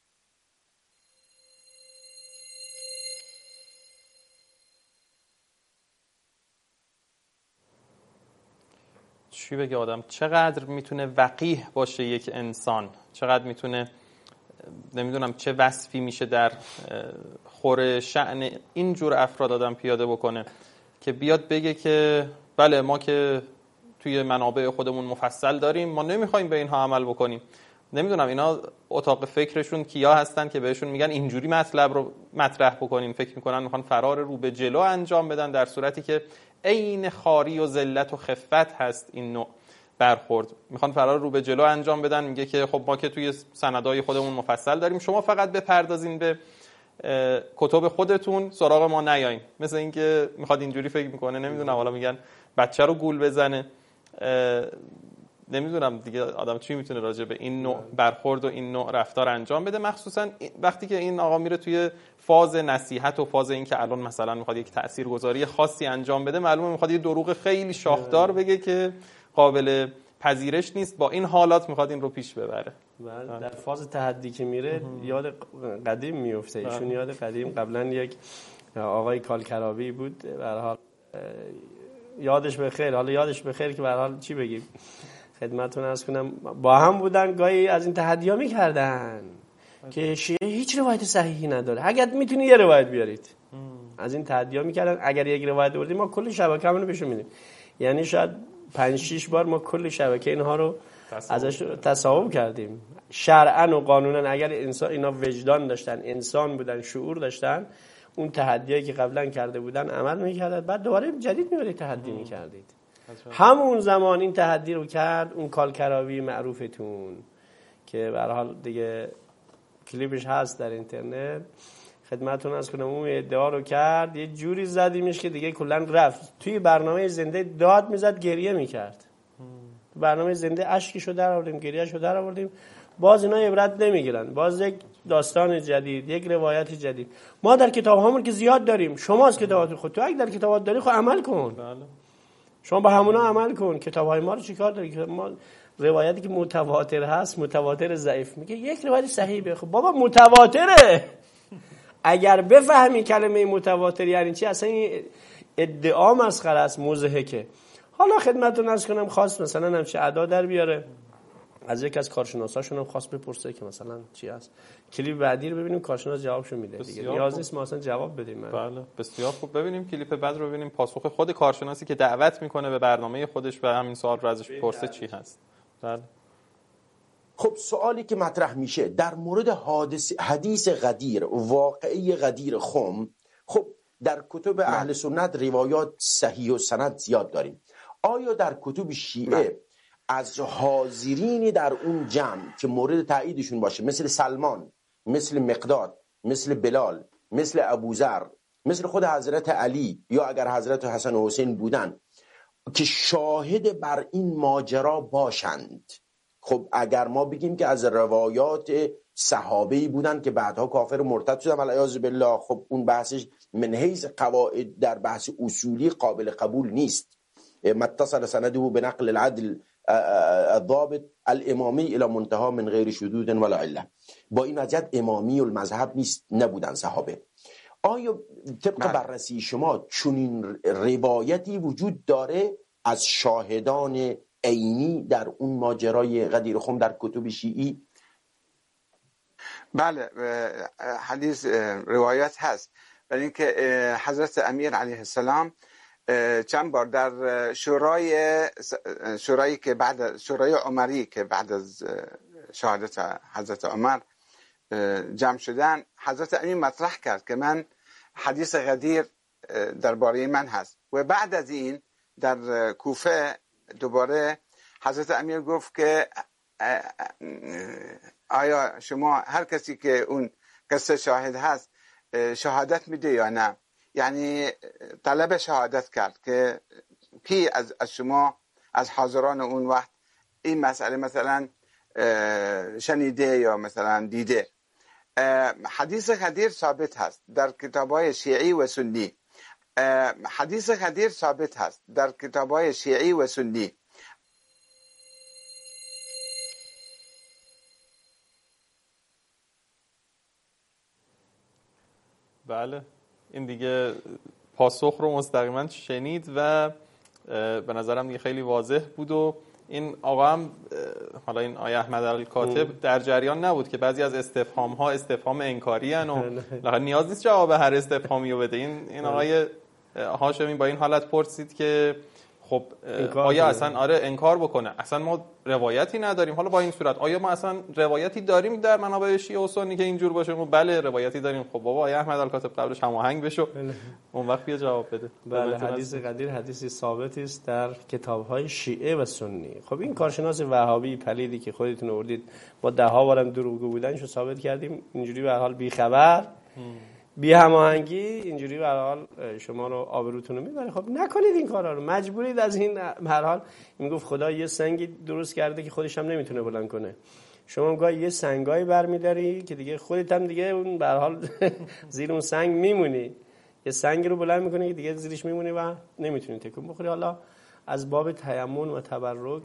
چی بگه آدم؟ چقدر میتونه وقیح باشه یک انسان، چقدر میتونه، نمیدونم چه وصفی میشه در خور شأن اینجور افراد آدم پیاده بکنه که بیاد بگه که بله ما که توی منابع خودمون مفصل داریم، ما نمیخوایم به اینها عمل بکنیم. نمیدونم اینا اتاق فکرشون کیا هستن که بهشون میگن اینجوری مطلب رو مطرح بکنین، فکر میکنن میخوان فرار رو به جلو انجام بدن، در صورتی که عین خاری و ذلت و خفت هست این نوع برخورد. میخوان فرار رو به جلو انجام بدن، میگه که خب ما که توی سندهای خودمون مفصل داریم، شما فقط بپردازین به کتب خودتون، سراغ ما نیاین. مثل اینکه میخواد اینجوری فکر میکنه، نمیدونم حالا میگن بچه رو گول بزنه. نمیدونم دیگه آدم چی میتونه راجع به این نوع برخورد و این نوع رفتار انجام بده، مخصوصا وقتی که این آقا میره توی فاز نصیحت و فاز این که الان مثلا میخواد یک تاثیرگذاری خاصی انجام بده، معلومه میخواد یه دروغ خیلی شاخدار بگه که قابل پذیرش نیست، با این حالات میخواد این رو پیش ببره. در فاز تحدی که میره یاد قدیم میفته. ایشون یاد قدیم قبلا یک آقای کالکرابی بود، به هر حال یادش بخیر، حالا یادش بخیر که به هر حال چی بگیم خدمتتون عرض کنم، با هم بودن گاهی از این تحدی‌ها می‌کردن که شیعه هیچ روایت صحیحی نداره، اگر میتونی یه روایت بیارید. از این تحدی‌ها می‌کردن، اگر یک روایت آوردیم ما کل شبکه‌مون رو بهشون میدیم. یعنی شاید 5-6 بار ما کل شبکه اینها رو ازش تصاحب کردیم. شرعاً و قانوناً اگر اینا وجدان داشتن، انسان بودن، شعور داشتن، اون تحدیایی که قبلا کرده بودن عمل می‌کردن، بعد دوباره جدید می‌برید تحدی می‌کردید. همون زمان این تحدی رو کرد اون کالکراوی معروفتون که به هر حال دیگه کلیپش هست در اینترنت، خدمتتون عرض کنم اون ادعا رو کرد، یه جوری زدیمش که دیگه کلا رفت. توی برنامه زنده داد میزد، گریه میکرد. تو برنامه زنده اشکشو در آوردیم، گریهشو در آوردیم. باز اینا عبرت نمیگیرن، باز یک داستان جدید، یک روایت جدید. ما در کتاب هامون که زیاد داریم، شما از کتابات خود تو اگه در کتابات داری خب عمل کن. بله. شما با همونا عمل کن. کتاب های ما رو چیکار داری؟ ما روایتی که متواتر هست، متواتر ضعیف، میگه یک روایت صحیح بخون. بابا متواتره. اگر بفهمی کلمه متواتر یعنی چی، اصلا این ادعا مسخره است، مضحکه. حالا خدمتتون عرض کنم خواست مثلا همچه ادا در بیاره، از یک از کارشناساشون هم خواست بپرسه که مثلا چی هست. کلیپ بعدی رو ببینیم کارشناس جوابشو میده دیگه. نیاز نیست ما اصلا جواب بدیم. بله بسیار خوب. ببینیم کلیپ بعد رو، ببینیم پاسخ خود کارشناسی که دعوت میکنه به برنامه خودش و همین سوال رو ازش بپرسه چی هست. بله. خب سوالی که مطرح میشه در مورد حدیث غدیر، واقعه غدیر خم، خب در کتب اهل سنت روایات صحیح و سند زیاد داریم. آیا در کتب شیعه از حاضرینی در اون جمع که مورد تاییدشون باشه، مثل سلمان، مثل مقداد، مثل بلال، مثل ابوذر، مثل خود حضرت علی، یا اگر حضرت حسن و حسین بودن، که شاهد بر این ماجرا باشند؟ خب اگر ما بگیم که از روایات صحابه‌ای بودن که بعدها کافر و مرتد شدن والعیاذ بالله، خب اون بحثش من حیث قواعد در بحث اصولی قابل قبول نیست. متصل سنده به نقل العدل الضابط الامامی الى منتها من غیر شذوذ ولا عله. با این وضعیت امامی المذهب نیست، نبودن صحابه. آیا طبق بررسی شما چنین روایتی وجود داره از شاهدان عینی در اون ماجرای غدیر خم در کتب شیعی؟ بله، حدیث روایت هست، برای اینکه حضرت امیر علیه السلام چند بار در شورایی که بعد شورای عمری که بعد از شهادت حضرت عمر جمع شدن، حضرت امیر مطرح کرد که من حدیث غدیر درباره من هست. و بعد از این در کوفه دوباره حضرت امیر گفت که آیا شما هر کسی که اون قصه شاهد هست شهادت میده یا نه؟ یعنی طلب شهادت کرد که کی از شما از حاضران اون وقت این مسئله مثلا شنیده یا مثلا دیده. حدیث غدیر ثابت هست در کتاب‌های شیعی و سنی. حدیث غدیر ثابت هست در کتاب‌های شیعی و سنی. بله، این دیگه پاسخ رو مستقیما شنید و به نظرم دیگه خیلی واضح بود. و این آقا هم، حالا این آیه احمد الکاتب در جریان نبود که بعضی از استفهام ها استفهام انکاری ان و نیاز نیست جواب هر استفهامی رو بده. این آقای هاشمی با این حالت پرسید که خب آیا اصلا انکار بکنه، اصلا ما روایتی نداریم. حالا با این صورت آیا ما اصلا روایتی داریم در منابع شیعه و سنی که اینجور باشه؟ ما بله روایتی داریم. خب بابا آیه احمد الکاتب قبلش هماهنگ بشو، اون وقت بیا جواب بده. بله، حدیث غدیر حدیثی ثابتی است در کتاب‌های شیعه و سنی. خب این کارشناس وهابی پلیدی که خودتون آوردید با ده‌ها بارم دروغگو بودنشو ثابت کردیم، اینجوری به هر حال بی خبر بی هماهنگی اینجوری به هر حال شما رو آبروتون رو میبره. خب نکنید این کارا رو، مجبورید از این. به هر حال میگفت خدا یه سنگی درست کرده که خودش هم نمیتونه بلند کنه. شما گاهی یه سنگایی برمیداری که دیگه خودت هم دیگه اون به هر حال زیر اون سنگ میمونی. یه سنگ رو بلند میکنی که دیگه زیرش میمونی و نمیتونی تکون بخوری. حالا از باب تیمم و تبرک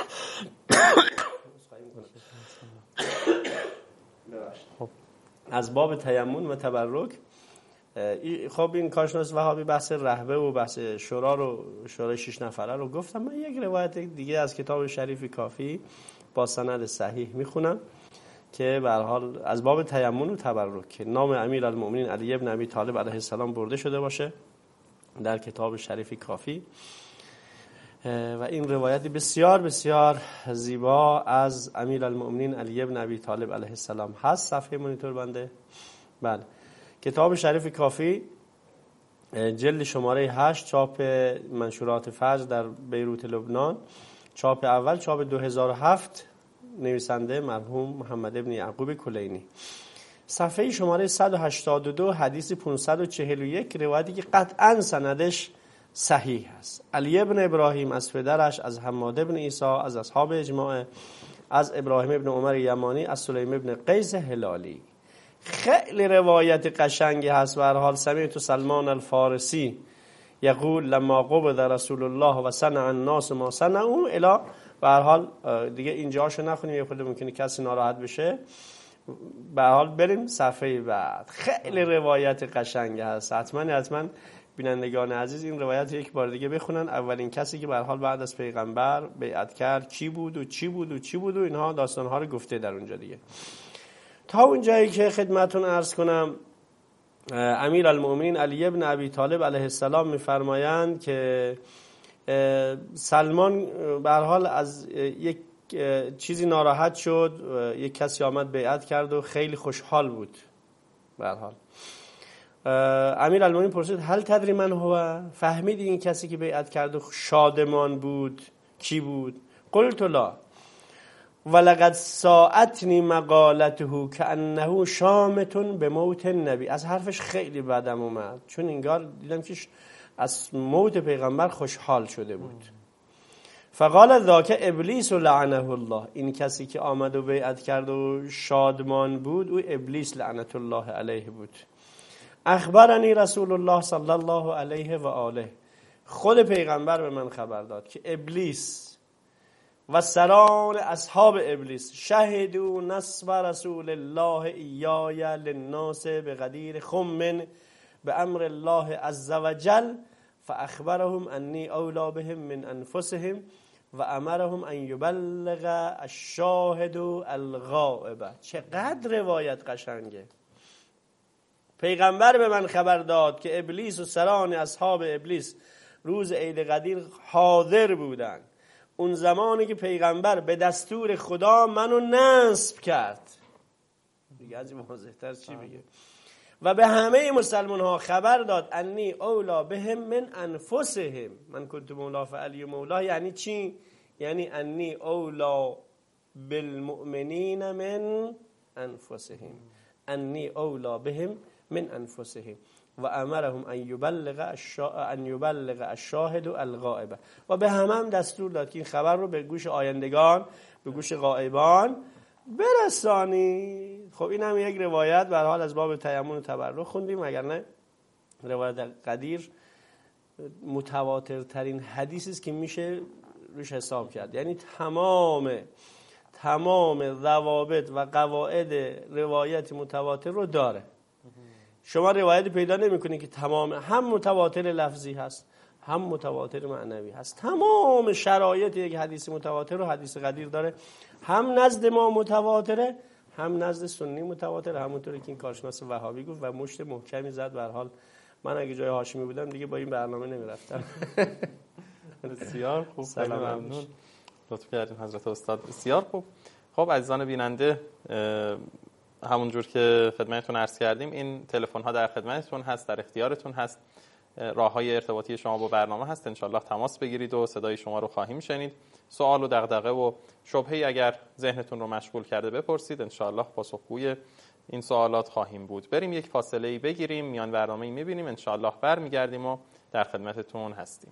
از باب تیمم و تبرک، خب این کارشناس وهابی بحث رهبه و بحث شورا رو، شورای 6 نفره رو گفتم. من یک روایت دیگه از کتاب شریف کافی با سند صحیح میخونم که به هر حال از باب تیمم و تبرک نام امیرالمومنین علی ابن ابی طالب علیه السلام برده شده باشه در کتاب شریف کافی. و این روایتی بسیار بسیار زیبا از امیرالمومنین علی ابن ابی طالب علیه السلام هست. صفحه مانیتور بنده. بله، کتاب شریف کافی جلد شماره 8 چاپ منشورات فجر در بیروت لبنان، چاپ اول چاپ 2007، نویسنده مرحوم محمد ابن یعقوب کلینی. صفحه شماره 182 حدیث 541 روایتی که قطعا سندش صحیح است. علی ابن ابراهیم از پدرش، از حماد ابن عیسی، از اصحاب اجماع، از ابراهیم ابن عمر یمانی، از سلیم ابن قیس هلالی. خیلی روایت قشنگی هست. به هر حال سمعت سلمان الفارسی یقول لما قبض رسول الله و صنع الناس ما صنعوا الی. به هر حال دیگه اینجاشو نخونیم، یه خورده ممکنه کسی ناراحت بشه. به هر حال بریم صفحه بعد. خیلی روایت قشنگی هست. حتما بینندگان عزیز این روایت یک بار دیگه بخونن. اولین کسی که به هر حال بعد از پیغمبر بیعت کرد کی بود و چی بود و چی بود و اینها داستانها رو گفته در اونجا دیگه. تا اونجایی که خدمتون عرض کنم، امیر المؤمنین علی ابن ابی طالب علیه السلام میفرمایند که سلمان به هر حال از یک چیزی ناراحت شد، یک کسی آمد بیعت کرد و خیلی خوشحال بود. به هر حال امیر المؤمنین پرسید هل تدری من هو؟ فهمیدی این کسی که بیعت کرد و شادمان بود کی بود؟ قلت لا ولقد ساعتنی مقالته کانه شامت به موت النبی. از حرفش خیلی بدم اومد، چون انگار دیدم که از موت پیغمبر خوشحال شده بود. فقال ذاک ابلیس لعنه الله. این کسی که آمد و بیعت کرد و شادمان بود او ابلیس لعنت الله علیه بود. اخبرنی رسول الله صلی الله علیه و آله. خود پیغمبر به من خبر داد که ابلیس و سران اصحاب ابلیس شهدوا نصب رسول الله ایای للناس بقدیر خم به امر الله عز وجل فاخبرهم انی اولا بهم من انفسهم و امرهم ان یبلغ الشاهد الغائب. چقدر روایت قشنگه. پیغمبر به من خبر داد که ابلیس و سران اصحاب ابلیس روز عید قدیر حاضر بودن، اون زمانی که پیغمبر به دستور خدا منو نصب کرد. دیگه از این واضح‌تر چی بگه؟ و به همه مسلمان ها خبر داد انی اولا بهم من انفسهم. من کنت مولا فعلی مولا یعنی چی؟ یعنی انی اولا بالمؤمنین من انفسهم. انی اولا بهم من انفسهم و امرهم ان یبلغ الشاهد الغائب. و به هم دستور داد که این خبر رو به گوش آیندگان، به گوش غائبان برسانی. خب این هم یک روایت به هر حال از باب تیمم و تبرک خوندیم، اگر نه روایت قدیر متواترترین حدیثی است که میشه روش حساب کرد. یعنی تمام ضوابط و قواعد روایت متواتر رو داره. شما روایت پیدا نمی‌کنید که تمام هم متواتر لفظی هست هم متواتر معنوی هست. تمام شرایط یک حدیث متواتر و حدیث قدیر داره. هم نزد ما متواتره، هم نزد سنی متواتره، همونطوری که این کارشناس وهابی گفت و مشت محکمی زد. به هر حال من اگه جای هاشمی بودم دیگه با این برنامه نمیرفتم. بسیار خوب، خیلی ممنون، لطف کردین حضرت استاد، بسیار خوب. خب عزیزان بیننده، همونجور که خدمتتون عرض کردیم این تلفن ها در خدمتتون هست، در اختیارتون هست. راههای ارتباطی شما با برنامه هست، انشالله تماس بگیرید و صدای شما رو خواهیم شنید. سوال و دغدغه و شبهه‌ای اگر ذهنتون رو مشغول کرده بپرسید، انشالله پاسخگوی این سوالات خواهیم بود. بریم یک فاصله‌ای بگیریم، میان برنامه‌ای می‌بینیم، انشالله برمیگردیم و در خدمتتون هستیم.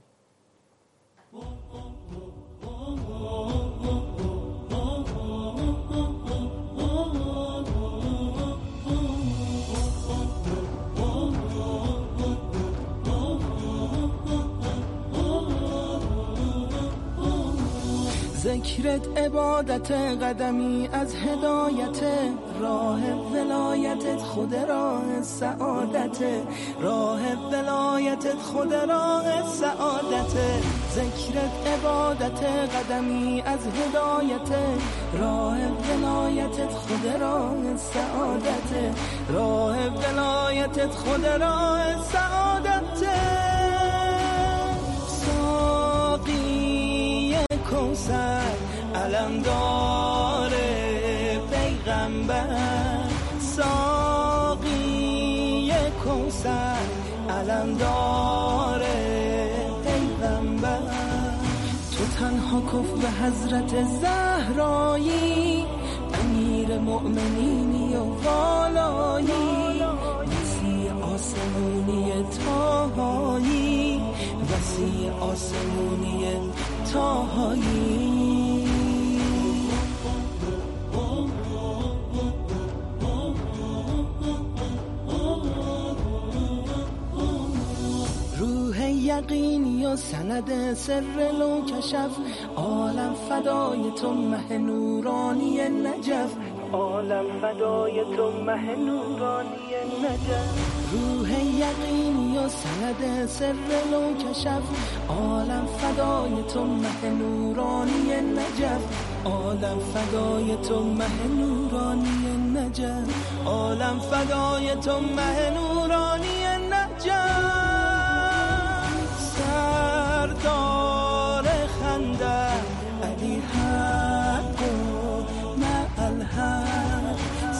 ذکرت عبادت قدمی از هدایت، راه ولایتت خود راه سعادت، راه ولایتت خود راه سعادت. ذکرت عبادت قدمی از هدایت، راه ولایتت خود راه سعادت، راه ولایتت خود راه سعادت. کوثر علمدار پیغمبر، ساقی کوثر علمدار پیغمبر. تو تنها کف به حضرت زهرایی، امیر امیر مؤمنینی و والایی، وسیع آسمونی تاهایی، وسیع آسمونی تاهایی. یقینی و سند سر لو کشف، عالم فدای تو مه نورانی نجف، عالم فدای تو مه نورانی نجف. روح یقینی و سند سر لو کشف، عالم فدای تو مه نورانی نجف، عالم فدای تو مه نورانی نجف، عالم فدای تو مه نورانی نجف. سردار خنده علی حق و مع الحق،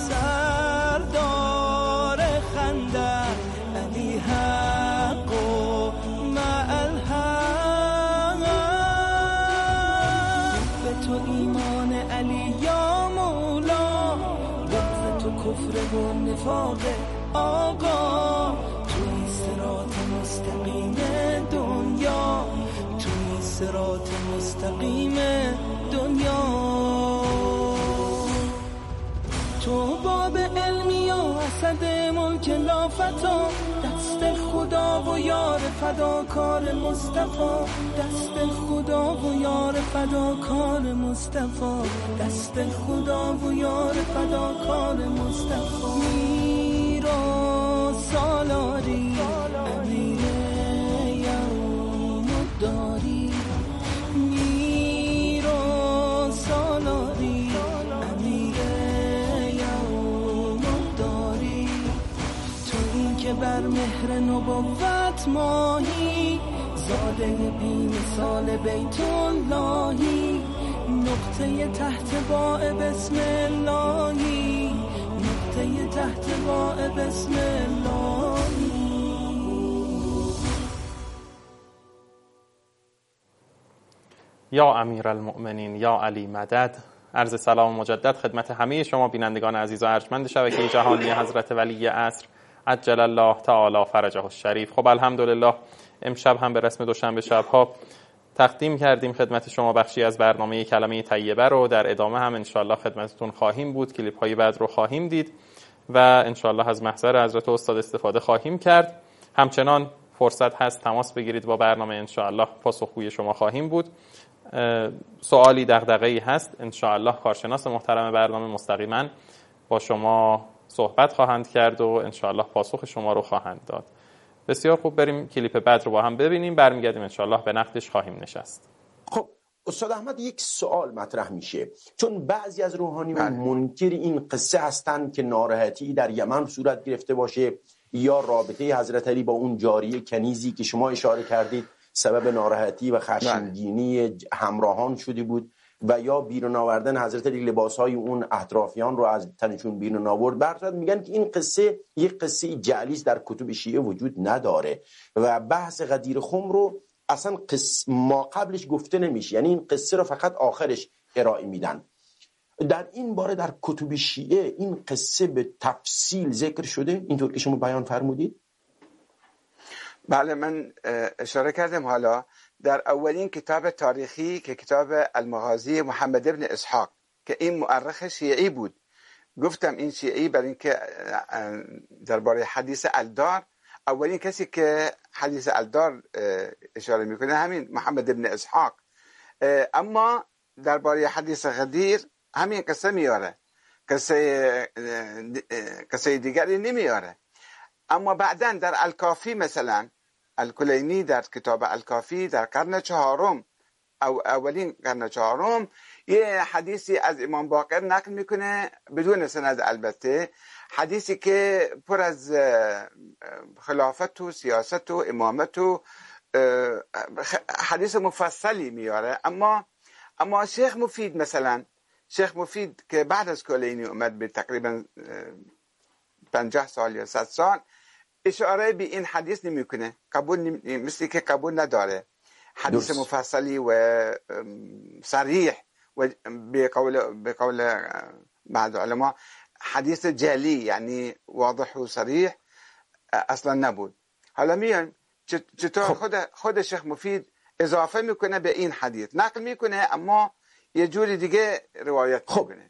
سردار خنده علی حق و مع الحق. به تو ایمان علی یا مولا، به تو کفر و نفاق آقا، توی صراط مستقیم دنیا، توی صراط مستقیم دنیا. تو باب علمی و اسد ملک لافتا، دست خدا و یار فداکار مصطفی، دست خدا و یار فداکار مصطفی، دست خدا و یار فداکار مصطفی. میر و سالاری امیر یوم الداری، میر و سالاری امیر یوم الداری. تو این که بر مهر نبوت ماهی، زاده بی مثال بیت اللهی، نقطه تحت باء بسم اللهی، نقطه تحت باء بسم اللهی. یا امیر المؤمنین یا علی مدد. عرض سلام مجدد خدمت همه شما بینندگان عزیز و ارجمند شبکه جهانی حضرت ولی عصر عجل الله تعالی فرجه الشریف. خب الحمدلله امشب هم به رسم دوشنبه شب‌ها تقدیم کردیم خدمت شما بخشی از برنامه کلمه طیبه رو. در ادامه هم انشاءالله خدمتتون خواهیم بود، کلیپ های بعد رو خواهیم دید و انشاءالله از محضر حضرت استاد استفاده خواهیم کرد. همچنان فرصت هست تماس بگیرید با برنامه، انشاءالله پاسخگوی شما خواهیم بود. سوالی دغدغه‌ای هست انشاءالله کارشناس محترم برنامه مستقیما با شما صحبت خواهند کرد و انشاءالله پاسخ شما رو خواهند داد. بسیار خوب، بریم کلیپ بعد رو با هم ببینیم، برمیگردیم انشاءالله به نقدش خواهیم نشست. خب استاد احمد، یک سوال مطرح میشه، چون بعضی از روحانیون منکر این قصه هستن که ناراحتی در یمن صورت گرفته باشه یا رابطه حضرت علی با اون جاریه کنیزی که شما اشاره کردید سبب ناراحتی و خشمگینی همراهان شده بود، و یا بیرون آوردن حضرت علی لباسهای اون اطرافیان رو از تنشون بیرون آورد. برخلاف میگن که این قصه یک قصه جعلی در کتب شیعه وجود نداره و بحث غدیر خم رو اصلا ما قبلش گفته نمیشه، یعنی این قصه رو فقط آخرش ارائه میدن. در این باره در کتب شیعه این قصه به تفصیل ذکر شده اینطور که شما بیان فرمودید؟ بله، من اشاره کردم حالا در اولین کتاب تاریخی که کتاب المغازی محمد ابن اسحاق که این مؤرخ شیعی بود، گفتم این شیعی برای اینکه درباره حدیث الدار اولین کسی که حدیث الدار اشاره میکنه همین محمد ابن اسحاق، اما درباره حدیث غدیر همین قصه میاره، قصه دیگری نمیاره. اما بعداً در الکافی مثلا الکلینی در کتاب الکافی در قرن چهارم او اولین قرن چهارم یه حدیثی از امام باقر نقل میکنه بدون سند، البته حدیثی که پر از خلافت و سیاست و امامت و حدیث مفصلی میاره. اما شیخ مفید مثلا، شیخ مفید که بعد از کلینی اومد به تقریبا 50 سال یا 100 سال، اشاره به این حدیث نمیکنه، مثل که قبول نداره حدیث مفصلی و صریح و به قول بعض علما حدیث جلی یعنی واضح و صریح اصلا نبود. حالا میان چطور خود شیخ مفید اضافه میکنه به این حدیث، نقل میکنه اما یه جوری دیگه روایت میکنه.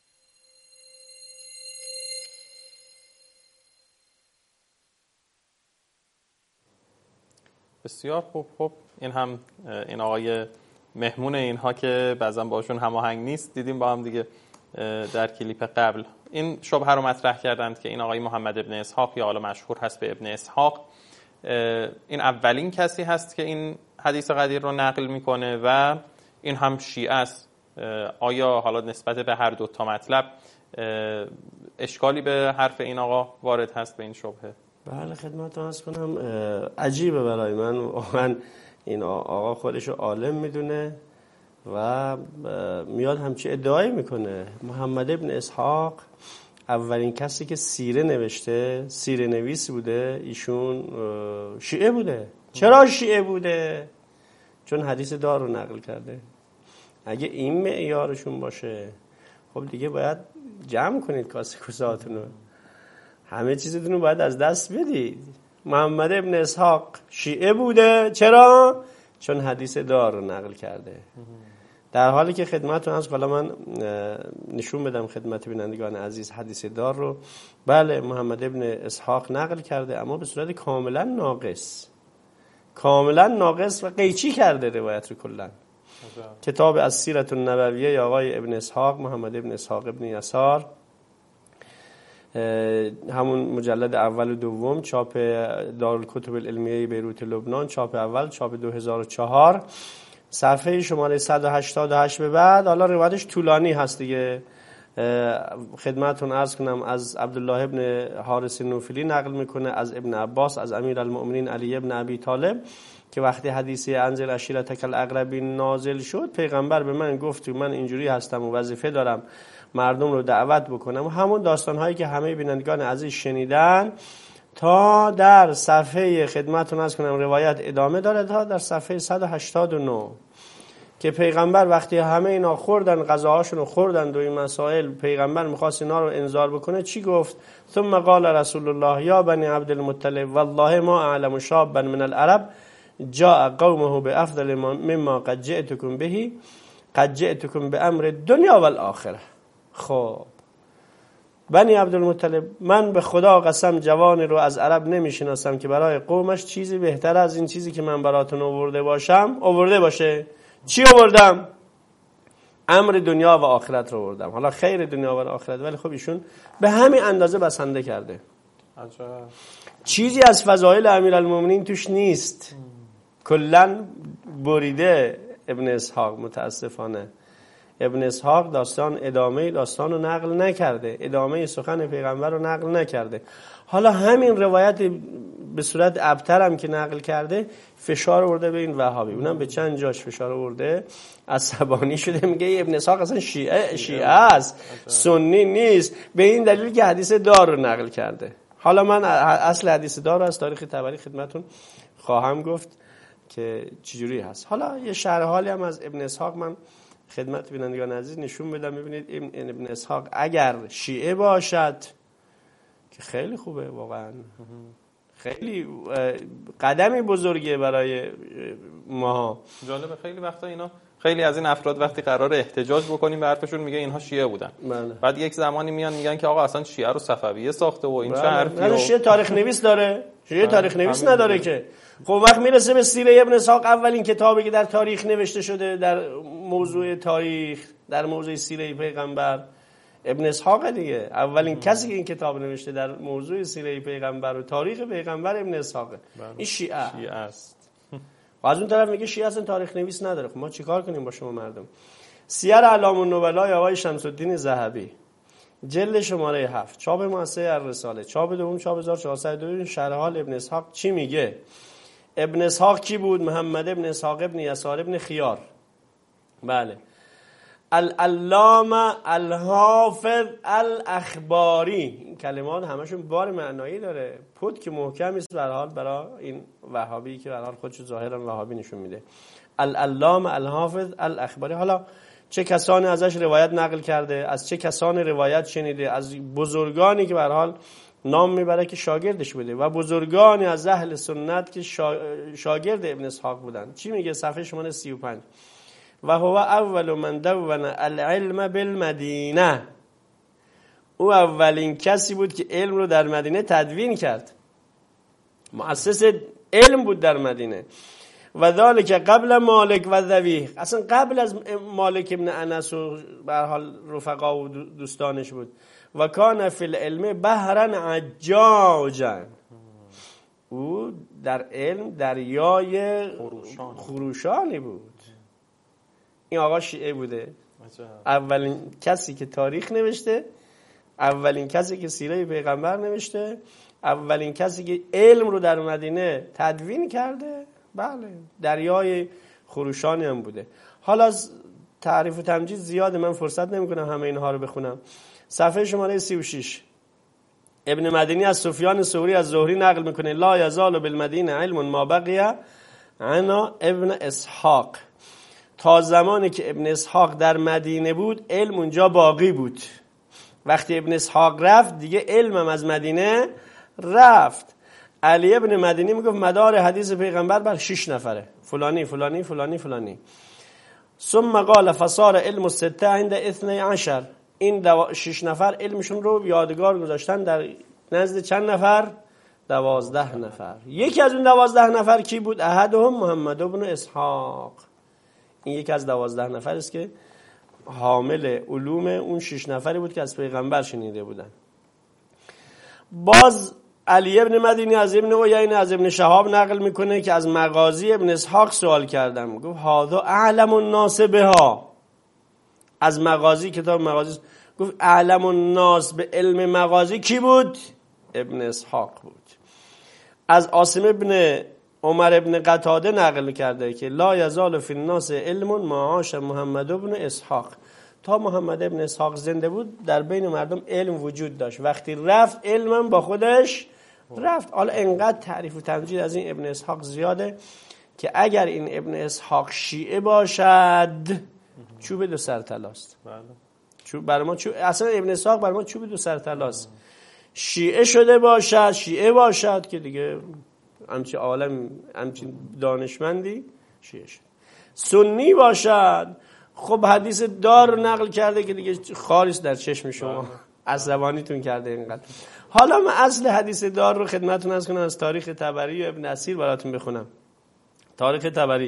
بسیار خوب. خب این آقای مهمون اینها که بعضا باشون هماهنگ نیست، دیدیم با هم دیگه در کلیپ قبل این شبهه رو مطرح کردند که این آقای محمد ابن اسحاق یا حالا مشهور هست به ابن اسحاق، این اولین کسی هست که این حدیث قدیر رو نقل میکنه و این هم شیعه است. آیا حالا نسبت به هر دو تا مطلب اشکالی به حرف این آقا وارد هست به این شبهه؟ بله خدمتتون عرض کنم عجیبه برای من واقعا. این آقا خودشو عالم میدونه و میاد همچی ادعایی میکنه. محمد ابن اسحاق اولین کسی که سیره نوشته، سیره نویس بوده، ایشون شیعه بوده. چرا شیعه بوده؟ چون حدیث دار رو نقل کرده. اگه این معیارشون باشه خب دیگه باید جمع کنید کاسه کوزاتونو، همه چیزتون رو باید از دست بدید. محمد ابن اسحاق شیعه بوده. چرا؟ چون حدیث دار رو نقل کرده. در حالی که خدمتتون از حالا من نشون بدم خدمت بینندگان عزیز حدیث دار رو. بله محمد ابن اسحاق نقل کرده اما به صورت کاملا ناقص و قیچی کرده روایت رو کلا. کتاب از سیرت النبویه یا آقای ابن اسحاق، محمد ابن اسحاق ابن یسار، همون مجلد اول و دوم، چاپ دارالکتب العلمیه بیروت لبنان، چاپ اول، چاپ 2004، صفحه شماره 188 به بعد. حالا روایتش طولانی هست دیگه، خدمتتون عرض کنم. از عبدالله ابن حارث نوفلی نقل میکنه از ابن عباس از امیرالمؤمنین علی ابن ابی طالب که وقتی حدیث انذر عشیرتک الاقربین نازل شد، پیغمبر به من گفت من اینجوری هستم و وظیفه دارم مردم رو دعوت بکنم و همون داستان‌هایی که همه بینندگان عزیز شنیدن تا در صفحه خدمتتون عرض کنم روایت ادامه داره تا در صفحه 189 که پیغمبر وقتی همه اینا خوردن، غذاهاشون رو خوردن و این مسائل، پیغمبر می‌خواست اینا رو انذار بکنه، چی گفت؟ ثم قال رسول الله یا بنی عبدالمطلب والله ما اعلم شابا من العرب جاء قومه بافضل مما قد جئتكم به قد جئتكم بامر الدنيا والآخره. خب بنی عبدالمطلب، من به خدا قسم جوانی رو از عرب نمیشناسم که برای قومش چیزی بهتر از این چیزی که من براتون آورده باشه. چی آوردم؟ امر دنیا و آخرت رو آوردم. حالا خیر دنیا و آخرت، ولی خب ایشون به همین اندازه بسنده کرده. عجب. چیزی از فضایل امیرالمومنین توش نیست، کلن بریده ابن اسحاق. متاسفانه ابن اسحاق ادامه داستان رو نقل نکرده، ادامه سخن پیغمبر رو نقل نکرده. حالا همین روایت به صورت ابتر هم که نقل کرده فشار آورده به این وهابی، اونم به چند جاش فشار آورده، عصبانی شده، میگه ابن اسحاق اصلا شیعه است، سنی نیست، به این دلیل که حدیث دار رو نقل کرده. حالا من اصل حدیث دار رو از تاریخ طبری خدمتون خواهم گفت که چجوری هست. حالا یه شرح حالی هم از ابن اسحاق من خدمت بینندگان عزیز نشون بدم. ببینید این ابن اسحاق اگر شیعه باشد که خیلی خوبه، واقعا خیلی قدمی بزرگه برای ما. جالبه خیلی وقتا اینا، خیلی از این افراد وقتی قرار احتجاج بکنیم به حرفشون میگه اینها شیعه بودن. بله. بعد یک زمانی میان میگن که آقا اصلا شیعه رو صفویه ساخته و این چه حرفیه. شیعه تاریخ نویس داره؟ شیعه تاریخ نویس نداره که. خب وقت میرسه به سیره ابن اسحاق، اولین کتابی که در تاریخ نوشته شده در موضوع تاریخ، در موضوع سیره پیغمبر، ابن اسحاق دیگه. اولین کسی که این کتاب نوشته در موضوع سیره پیغمبر و تاریخ پیغمبر ابن اسحاقه. این شیعه است. و از اون طرف میگه شیعه اصلا تاریخ نویس نداره. خب ما چیکار کنیم با شما مردم؟ سیر اعلام النبلا آقای شمس الدین ذهبی، جلد شماره 7، چاپ مؤسسه الرساله، چاپ دوم، چاپ 1402. شرح حال ابن اسحاق چی میگه؟ ابن اسحاق کی بود؟ محمد ابن اسحاق ابن یسار ابن خیار. بله. العلامه الحافظ الاخباری. این کلمات همشون بار معنایی داره، پود که محکم است به هر حال برای این وهابی که به هر حال خودشو ظاهرا وهابی نشون میده. العلامه الحافظ الاخباری. حالا چه کسانی ازش روایت نقل کرده، از چه کسانی روایت شنیده، از بزرگانی که به هر حال نام میبره که شاگردش بوده و بزرگانی از اهل سنت که شاگرد ابن اسحاق بودن. چی میگه صفحه شماره 35؟ و هو اول من دون العلم بالمدینه، او اولین کسی بود که علم رو در مدینه تدوین کرد، مؤسس علم بود در مدینه. و ذالک قبل مالک و ذویه، اصلا قبل از مالک ابن انس و به هر حال رفقا و دوستانش بود. و کان فی العلم بحرا عجاجا، او در علم دریای خروشانی بود. این آقا شیعه بوده، اولین کسی که تاریخ نوشته، اولین کسی که سیره پیغمبر نوشته، اولین کسی که علم رو در مدینه تدوین کرده. بله، دریای خروشانی هم بوده. حالا تعریف و تمجید زیاده، من فرصت نمیکنم همه اینها رو بخونم. صفحه شماره 36 ابن مدینی از سفیان ثوری از زهری نقل میکنه لا یزال بالمدینه علم ما بقی عنا ابن اسحاق، تا زمانی که ابن اسحاق در مدینه بود علم اونجا باقی بود. وقتی ابن اسحاق رفت دیگه علمم از مدینه رفت. علی ابن مدینی میگفت مدار حدیث پیغمبر بر 6 نفره، فلانی فلانی فلانی فلانی. ثم قال فصار علم السته عند 12، این 6 نفر علمشون رو یادگار گذاشتن در نزد چند نفر؟ 12 نفر. یکی از اون 12 نفر کی بود؟ احدهم محمد ابن اسحاق. این یکی از 12 نفر است که حامل علوم اون 6 نفری بود که از پیغمبر شنیده بودن. باز علی ابن مدینی از ابن عیینه از ابن شهاب نقل میکنه که از مغازی ابن اسحاق سوال کردم، گفت هذا اعلم الناس بها. از مغازی، کتاب مغازی، گفت اعلم الناس به علم مغازی کی بود؟ ابن اسحاق بود. از عاصم ابن عمر ابن قتاده نقل کرده که لا یزال فی الناس علم ما عاش محمد ابن اسحاق، تا محمد ابن اسحاق زنده بود در بین مردم علم وجود داشت، وقتی رفت علمم با خودش رفت. حالا انقدر تعریف و تمجید از این ابن اسحاق زیاده که اگر این ابن اسحاق شیعه باشد چوب دو سر طلاست. برای ما اصلا ابن اسحاق برای ما چوب دو سر طلاست. شیعه شده باشد، شیعه باشد که دیگه همچین عالم، همچین دانشمندی شیعه شد. سنی باشد، خب حدیث دار نقل کرده که دیگه خالص در چشم شما عصبانیتون کرده اینقدر. حالا من اصل حدیث دار رو خدمتتون عرض کنم، از تاریخ طبری و ابن اسیر براتون بخونم. تاریخ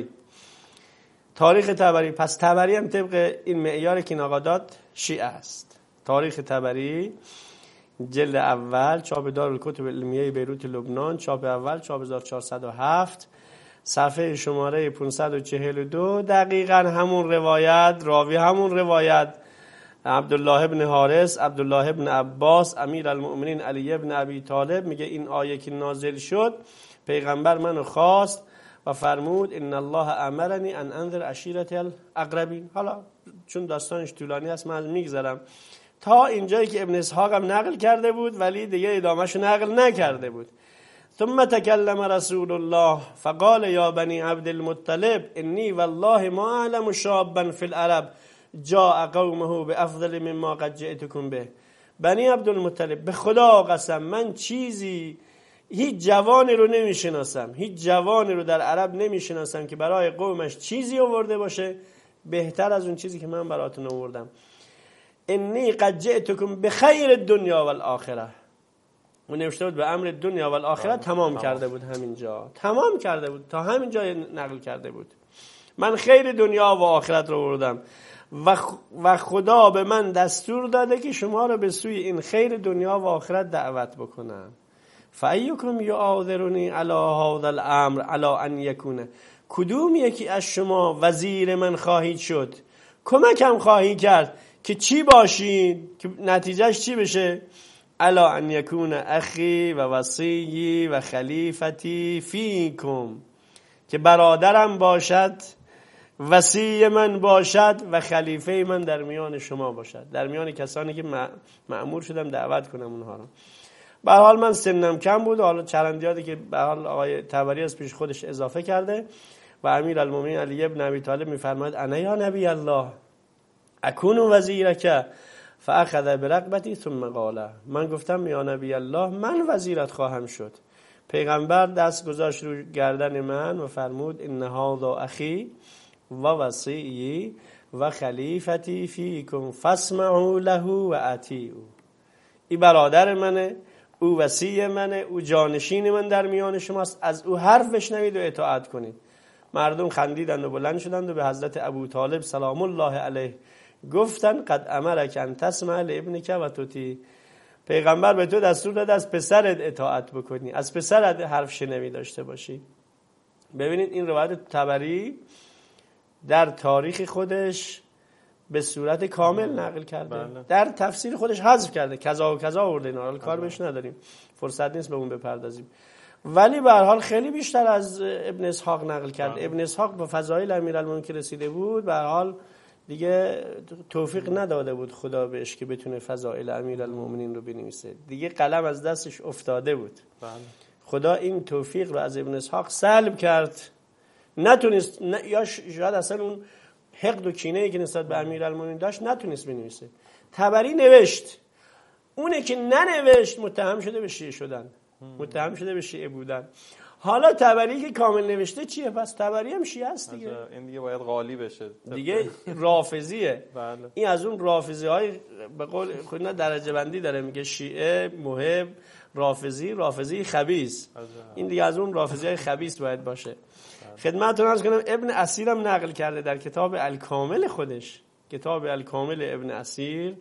طبری، پس طبری هم طبق این معیار که این آقا داد شیعه است. تاریخ طبری جلد اول، چاپ دارالکتب علمیه بیروت لبنان، چاپ اول، چاپ 1407، صفحه شماره 542. دقیقاً همون روایت، راوی همون روایت، عبدالله ابن حارث، عبدالله ابن عباس، امیر المؤمنین علی ابن ابی طالب میگه این آیه که نازل شد پیغمبر منو خواست و فرمود ان الله امرنی ان انذر عشیرتی الاقربین. حالا چون داستانش طولانی است من میگذرم تا اینجایی که ابن اسحاق هم نقل کرده بود ولی دیگه ادامهشو نقل نکرده بود. ثم تکلم رسول الله فقال یا بنی عبد المطلب انی والله ما اعلم شابا فی العرب جاء قومه بافضل مما قد جئتكم به. بنی عبد المطلب، به خدا قسم من هیچ جوانی رو نمیشناسم، هیچ جوانی رو در عرب نمیشناسم که برای قومش چیزی آورده باشه بهتر از اون چیزی که من براتون آوردم. انی قد جئتكم بخیر الدنیا والآخره. اون نوشته بود به امر دنیا و الاخره، تمام کرده بود همینجا، تمام کرده بود، تا همینجا نقل کرده بود. من خیر دنیا و آخرت رو آوردم و خدا به من دستور داده که شما رو به سوی این خیر دنیا و آخرت دعوت بکنم. فایکم یعاذرنی علی هذا الامر علی ان یکون، کدوم یکی از شما وزیر من خواهید شد، کمکم خواهید کرد که چی باشید، که نتیجهش چی بشه؟ علی ان یکون اخی و وصی و خلیفتی فیکم، که برادرم باشد، وصی من باشد و خلیفه من در میان شما باشد، در میان کسانی که مأمور شدم دعوت کنم اونها رو. به هر حال من سنم کم بود، حالا چرندیاتی که به هر حال آقای طبری از پیش خودش اضافه کرده و امیر المومنین علی ابن ابی طالب میفرماید انا یا نبی الله، اکون وزیرک فاخذ برقبتی ثم قال، من گفتم یا نبی الله من وزیرت خواهم شد. پیغمبر دست گذاشت رو گردن من و فرمود ان هذا اخی و وصی و خلیفتی فیکم فاسمعوا له و اطیعوا. این برادر منه، او وصی منه، او جانشین من در میان شماست، از او حرف بشنوید و اطاعت کنید. مردم خندیدند و بلند شدند و به حضرت ابو طالب سلام الله علیه گفتن قد امرک ان تسمع لابنک و تطیع. پیغمبر به تو دستور داده از پسرت اطاعت بکنی، از پسرت حرف شنوی داشته باشی. ببینید این روایت طبری در تاریخ خودش به صورت کامل نقل کرده، در تفسیر خودش حذف کرده، کذا و کذا آورده، اینا کار بهش نداریم، فرصت نیست به اون بپردازیم. ولی به هر حال خیلی بیشتر از ابن اسحاق نقل کرده. ابن اسحاق به فضایل امیرالمومنین که رسیده بود، به هر حال دیگه توفیق نداده بود خدا بهش که بتونه فضائل امیرالمومنین رو بنویسه، دیگه قلم از دستش افتاده بود. خدا این توفیق رو از ابن اسحاق سلب کرد، نتونست یا شاید اصلا اون حقد و کینه‌ای که نسبت به امیرالمومنین داشت نتونست بنویسه. طبری نوشت، اونه که ننوشت متهم شده به شیعه شدن، متهم شده به شیعه بودن. حالا طبری که کامل نوشته چیه؟ پس طبری هم شیعه است دیگه. این دیگه باید غالی بشه دیگه، رافضیه. این از اون رافضی های به قول خودنا درجه بندی داره، میگه شیعه، محب، رافضی، رافضی خبیث. این دیگه از اون رافضی های خبیث باید باشه. خدمتتون عرض کنم ابن اسیر هم نقل کرده در کتاب الکامل خودش، کتاب الکامل ابن اسیر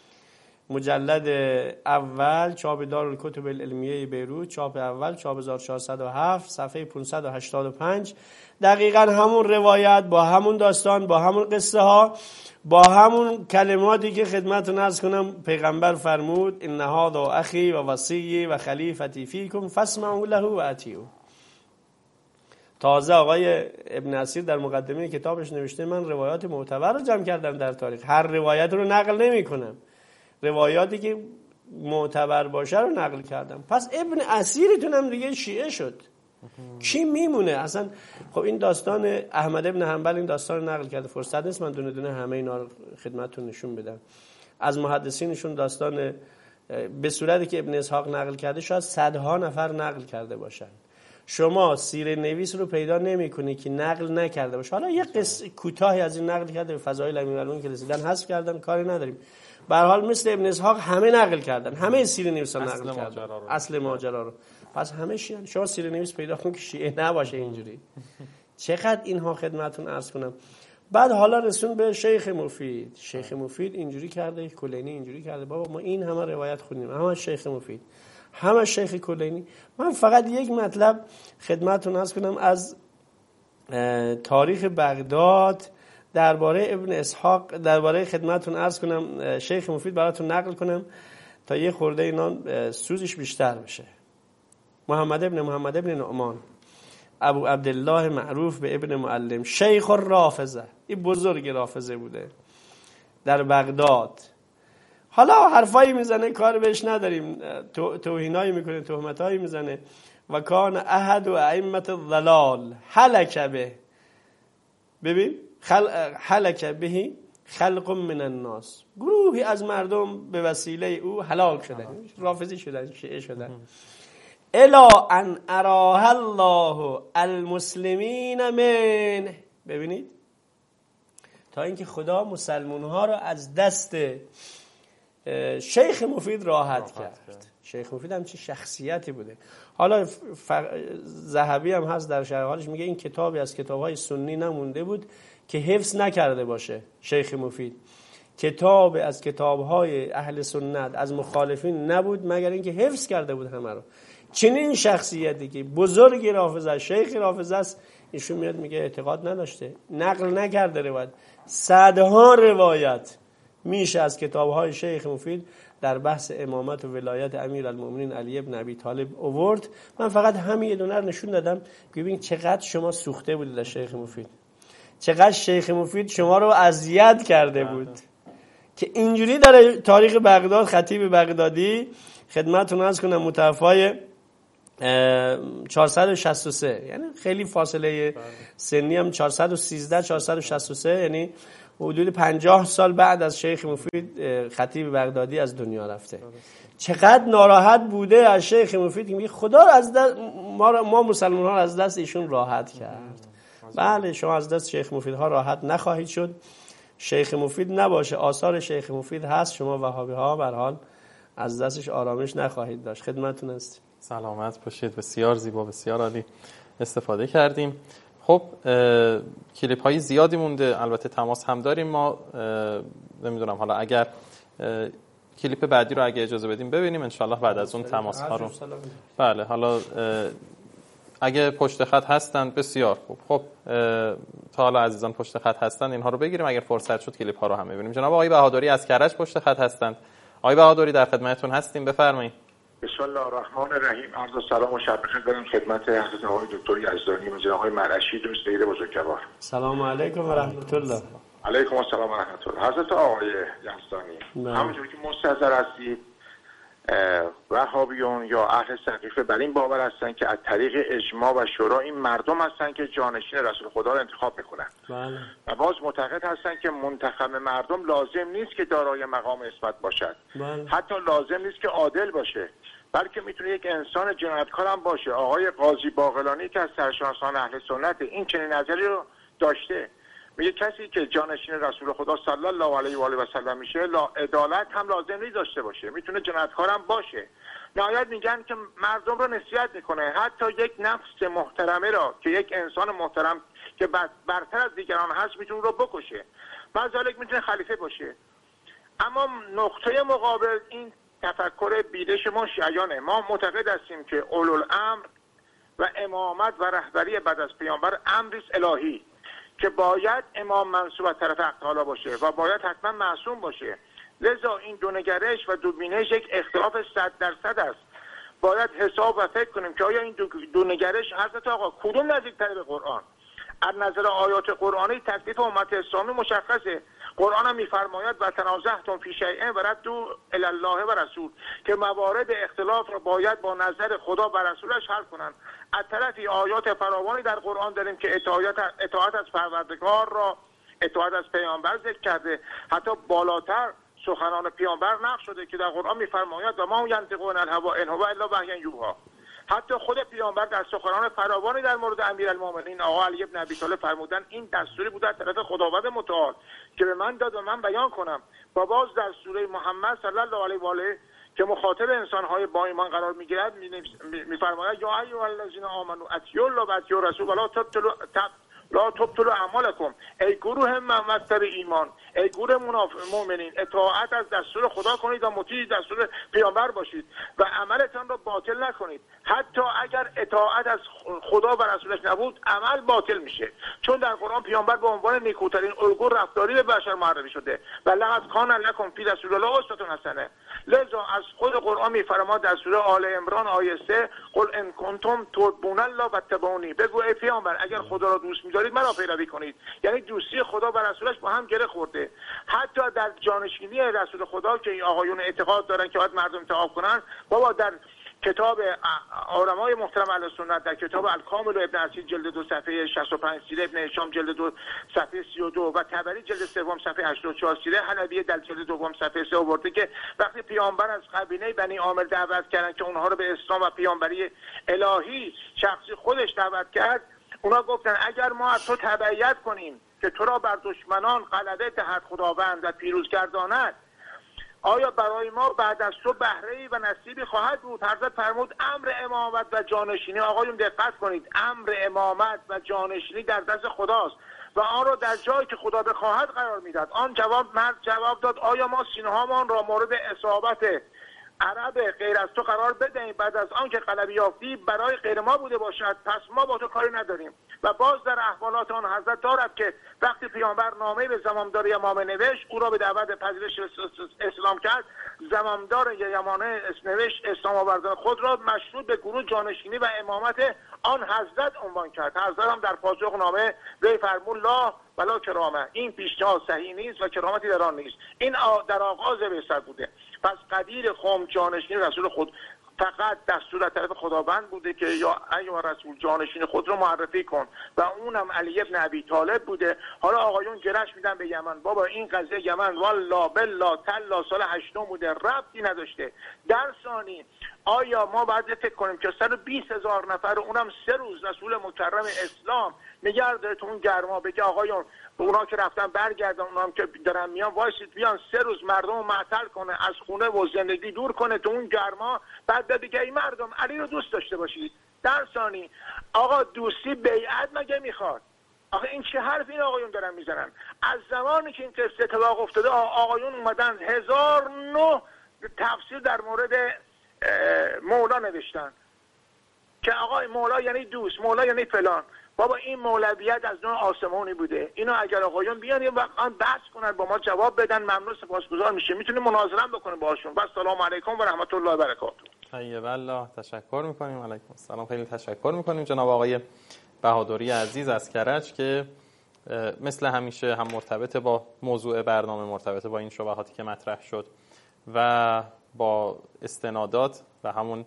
مجلد اول، چاپ دارالکتب العلمیه بیروت، چاپ اول، چاپ 1407، صفحه 585، دقیقاً همون روایت با همون داستان، با همون قصه ها، با همون کلماتی که خدمتتون عرض کنم پیغمبر فرمود ان هذا اخی و وصی و خلیفتی فیکم فاسمعوا له و اطیعوا. تازه آقای ابن اسیر در مقدمه کتابش نوشته من روایات معتبر رو جمع کردم در تاریخ، هر روایت رو نقل نمی کنم، روایاتی که معتبر باشه رو نقل کردم. پس ابن اسیرتون هم دیگه شیعه شد، کی میمونه اصلا؟ خب این داستان احمد ابن حنبل این داستان رو نقل کرده، فرصت نیست من دونه دونه همه اینا رو خدمتتون نشون بدم. از محدثینشون داستان به صورتی که ابن اسحاق نقل کرده شاید صدها نفر نقل کرده باشن. شما سیره نویس رو پیدا نمی‌کنی که نقل نکرده باشه. حالا یه قصه کوتاهی از این نقل کرده، به فضایل امیرالمومنین که رسیدن حذف کردن، کاری نداریم. به هر حال مثل ابن اسحاق همه نقل کردن، همه سیره نویسان نقل کردن اصل ماجرا رو. پس همه شیعه. شما سیره نویس پیدا کن که شیعه نباشه اینجوری. چقدر اینها خدمتتون عرض کنم. بعد حالا رسون به شیخ مفید. شیخ مفید اینجوری کرده، کلینی اینجوری کرده. بابا ما این همه روایت خوندیم، همه شیخ مفید، همه شیخ کلینی. من فقط یک مطلب خدمتتون عرض کنم از تاریخ بغداد درباره ابن اسحاق، درباره خدمتتون عرض کنم شیخ مفید براتون نقل کنم تا یه خورده اینا سوزش بیشتر بشه. محمد ابن نعمان ابو عبدالله معروف به ابن معلم، شیخ الرافضه، این بزرگ رافضه بوده در بغداد. حالا حرفایی میزنه کار بهش نداریم، توهینایی میکنه، تهمتایی میزنه. و کان احد و ائمه الضلال هلک به، ببین هلک به خلق من الناس، گروهی از مردم به وسیله او هلاک شدن، رافضی شدن، شیعه شدن. الا ان اراه الله المسلمین من، ببینید تا اینکه خدا مسلمان ها رو از دست شیخ مفید راحت کرد. شیخ مفید هم چه شخصیتی بوده. حالا ذهبی هم هست در شرح حالش، میگه این کتابی از کتابهای سنی نمونده بود که حفظ نکرده باشه شیخ مفید. کتاب از کتابهای اهل سنت از مخالفین نبود مگر اینکه حفظ کرده بود همه رو. چنین شخصیتی که بزرگ رافضه، شیخ رافضه است، ایشون میاد میگه اعتقاد نداشته، نقل نکرده روایت. صدها روایت میشه از کتابهای شیخ مفید در بحث امامت و ولایت امیرالمومنین علی ابن ابی طالب آورد. من فقط همین یه دونه رو نشون دادم که ببین چقدر شما سوخته بودید از شیخ مفید، چقدر شیخ مفید شما رو اذیت کرده بود که اینجوری در تاریخ بغداد خطیب بغدادی خدمتتون عرض کنم متوفای 463، یعنی خیلی فاصله سنی هم 413 463، یعنی حدود 50 سال بعد از شیخ مفید خطیب بغدادی از دنیا رفته. چقدر ناراحت بوده از شیخ مفید که میگه خدا از دست ما مسلمان ها از دست ایشون راحت کرد. بله شما از دست شیخ مفید ها راحت نخواهید شد. شیخ مفید نباشه، آثار شیخ مفید هست، شما وهابی ها به هر حال از دستش آرامش نخواهید داشت. خدمتتون هستیم. سلامت باشید. بسیار زیبا، بسیار عالی استفاده کردیم. خب کلیپ های زیادی مونده، البته تماس هم داریم. ما نمیدونم حالا اگر کلیپ بعدی رو اگه اجازه بدیم ببینیم انشالله بعد از اون تماس ها رو. بله حالا اگه پشت خط هستند بسیار خوب. خب تا حالا عزیزان پشت خط هستند اینها رو بگیریم، اگر فرصت شد کلیپ ها رو هم ببینیم. جناب آقای بهادری از کرج پشت خط هستند. آقای بهادری در خدمتتون هستیم، بفرمایید. بسم الله الرحمن الرحیم. عرض سلام و شب بخیر دارم خدمت حضرت آقای دکتر یزدانی و جناب آقای مرعشی دوست دیر بزرگوار. سلام علیکم و رحمت الله. علیکم السلام و رحمت الله. حضرت آقای یزدانی همونجوری که مستحضر هستید وهابیون یا اهل سقیفه بر این باور هستن که از طریق اجماع و شورا این مردم هستن که جانشین رسول خدا رو انتخاب میکنن. بله. و باز معتقد هستن که منتخب مردم لازم نیست که دارای مقام اثبات باشد. بله. حتی لازم نیست که عادل باشه، بلکه میتونه یک انسان جنایتکار هم باشه. آقای قاضی باقلانی که از سرشناسان اهل سنت این چنین نظری رو داشته، میگه کسی که جانشین رسول خدا صلی الله علیه و آله و سلم میشه عدالت هم لازم نیست داشته باشه، میتونه جنایتکار هم باشه. نهایت میگن که مردم رو نصیحت میکنه، حتی یک نفس محترمه را که یک انسان محترم که برتر از دیگران هست میتونه رو بکشه. بعضی میتونه خلیفه باشه. اما نقطه مقابل این تفکر بیدش ما شیعیانه. ما معتقد هستیم که اولوالامر و امامت و رهبری بعد از پیامبر امری الهی که باید امام منصوب از طرف حق تعالی باشه و باید حتما معصوم باشه. لذا این دو نگرش و دو بینش یک اختلاف 100% است. باید حساب و فکر کنیم که آیا این دو نگرش حضرت آقا کدوم نزدیک‌تر به قرآن؟ از نظر آیات قرآنی تکلیف امت اسلامی مشخصه. قرآن هم میفرماید و تنازعتم فی شیء وردوا الی الله و رسول که موارد اختلاف را باید با نظر خدا و رسولش حل کنند. از طرفی آیات فراوانی در قرآن داریم که اطاعت از پروردگار را اطاعت از پیامبر ذکر کرده. حتی بالاتر سخنان پیامبر نقل شده که در قرآن میفرماید و ما ینطق عن الهوی ان هو الا وحی یوحی. حتی خود پیامبر در سخنان فراوانی در مورد امیرالمومنین آقا علی بن ابی طالب فرمودن این دستوری بود از طرف خداوند متعال که به من داد و من بیان کنم. و باز در سوره محمد صلی الله علیه و آله که مخاطب انسان‌های با ایمان قرار می‌گیرد می‌فرماید یا ایها الذین آمنوا اطیعوا الله و اطیعوا الرسول ولا تبطلوا اعمالکم. ای گروه مستر ایمان، ای گروه مؤمنین، اطاعت از دستور خدا کنید و مطیع دستور پیامبر باشید و عملتان را باطل نکنید. حتی اگر اطاعت از خدا و رسولش نبود عمل باطل میشه، چون در قرآن پیامبر به عنوان نیکوترین الگو رفتاری به بشر معرفی شده و لقد کان لکم فی رسول الله اسوة حسنه. لذا از خود قرآن میفرماید در سوره آل عمران آیه 3 قل ان کنتم تحبون الله فاتبعونی، بگو ای پیامبر اگر خدا را دوست می‌دارید مرا پیروی کنید. یعنی دوستی خدا و رسولش با هم گره خورده. حتی در جانشینی رسول خدا که این آقایون اعتقاد دارن که باید مردم انتخاب کنن، بابا در کتاب علمای محترم اهل سنت در کتاب الکامل ابن اسیر جلد 2 صفحه 65، سیره ابن هشام جلد 2 صفحه 32 و طبری جلد 3 صفحه 84، سیره حلبیه در جلد 2 صفحه 3 آورده که وقتی پیامبر از قبیله بنی عامر دعوت کردن که اونها رو به اسلام و پیامبری الهی شخصی خودش دعوت کرد، اونا گفتن اگر ما از تو تبعیت کنیم که تو را بر دشمنان غلبه دهد خداوند و پیروز گرداند، آیا برای ما بعد از تو بهره‌ای و نصیبی خواهد بود؟ حضرت فرمود امر امامت و جانشینی، آقایون دقت کنید، امر امامت و جانشینی در دست خداست و آن را در جایی که خدا بخواهد قرار میداد. آن مرد جواب داد آیا ما سینه‌هامان را مورد اصابت عرب غیر از تو قرار بدهیم بعد از آن که غلبه یافتی برای غیر ما بوده باشد؟ پس ما با تو کاری نداریم. و باز در احوالات آن حضرت دارد که وقتی پیامبر نامه به زمامدار یمامه نوشت، او را به دعوت پذیرش اسلام کرد، زمامدار یمامه نوشت اسلام آوردن خود را مشروط به گروه جانشینی و امامت آن حضرت عنوان کرد. حضرت هم در پاسخ نامه وی فرمود لا ولا کرامه، این پیشنهاد صحیح نیست و کرامتی در آن نیست. این در آغاز بعثت بوده. پس قدیر قوم جانشین رسول خود فقط دستور از طرف خداوند بوده که یا ایها رسول جانشین خود رو معرفی کن و اونم علی ابن ابی طالب بوده. حالا آقایون گرش میدن به یمن، بابا این قضیه یمن والله بالله تلا سال 8 بوده، ربطی نداشته. در ثانی آیا ما باید فکر کنیم که 120,000 نفر اونم 3 روز رسول مکرم اسلام نگه داره تو اون گرما، بگه آقایون اونا که رفتن برگردن، اونا هم که دارن میان وایسید بیان 3 روز مردم رو معطل کنه، از خونه و زندگی دور کنه تو اون گرما، بعد بگه ای مردم علی رو دوست داشته باشید. در ثانی آقا دوستی بیعت مگه میخواد؟ آخه این چه حرف این آقایون دارن میزنن؟ از زمانی که این قصه اتفاق افتاده آقایون اومدن 1009 تفسیر در مورد مولا نوشتن که آقا مولا یعنی دوست، مولا یعنی فلان. بابا این مولویت از نوع آسمانی بوده. اینو اگر آقایون بیان یه وقت بحث کنن با ما جواب بدن ممنون سپاسگزار میشه، میتونیم مناظره بکنیم باهاشون. بس سلام علیکم و رحمت الله و برکاته. طیب الله، تشکر میکنیم. علیکم السلام. خیلی تشکر میکنیم جناب آقای بهادری عزیز از کرج که مثل همیشه هم مرتبط با موضوع برنامه، مرتبط با این شبهاتی که مطرح شد و با استنادات و همون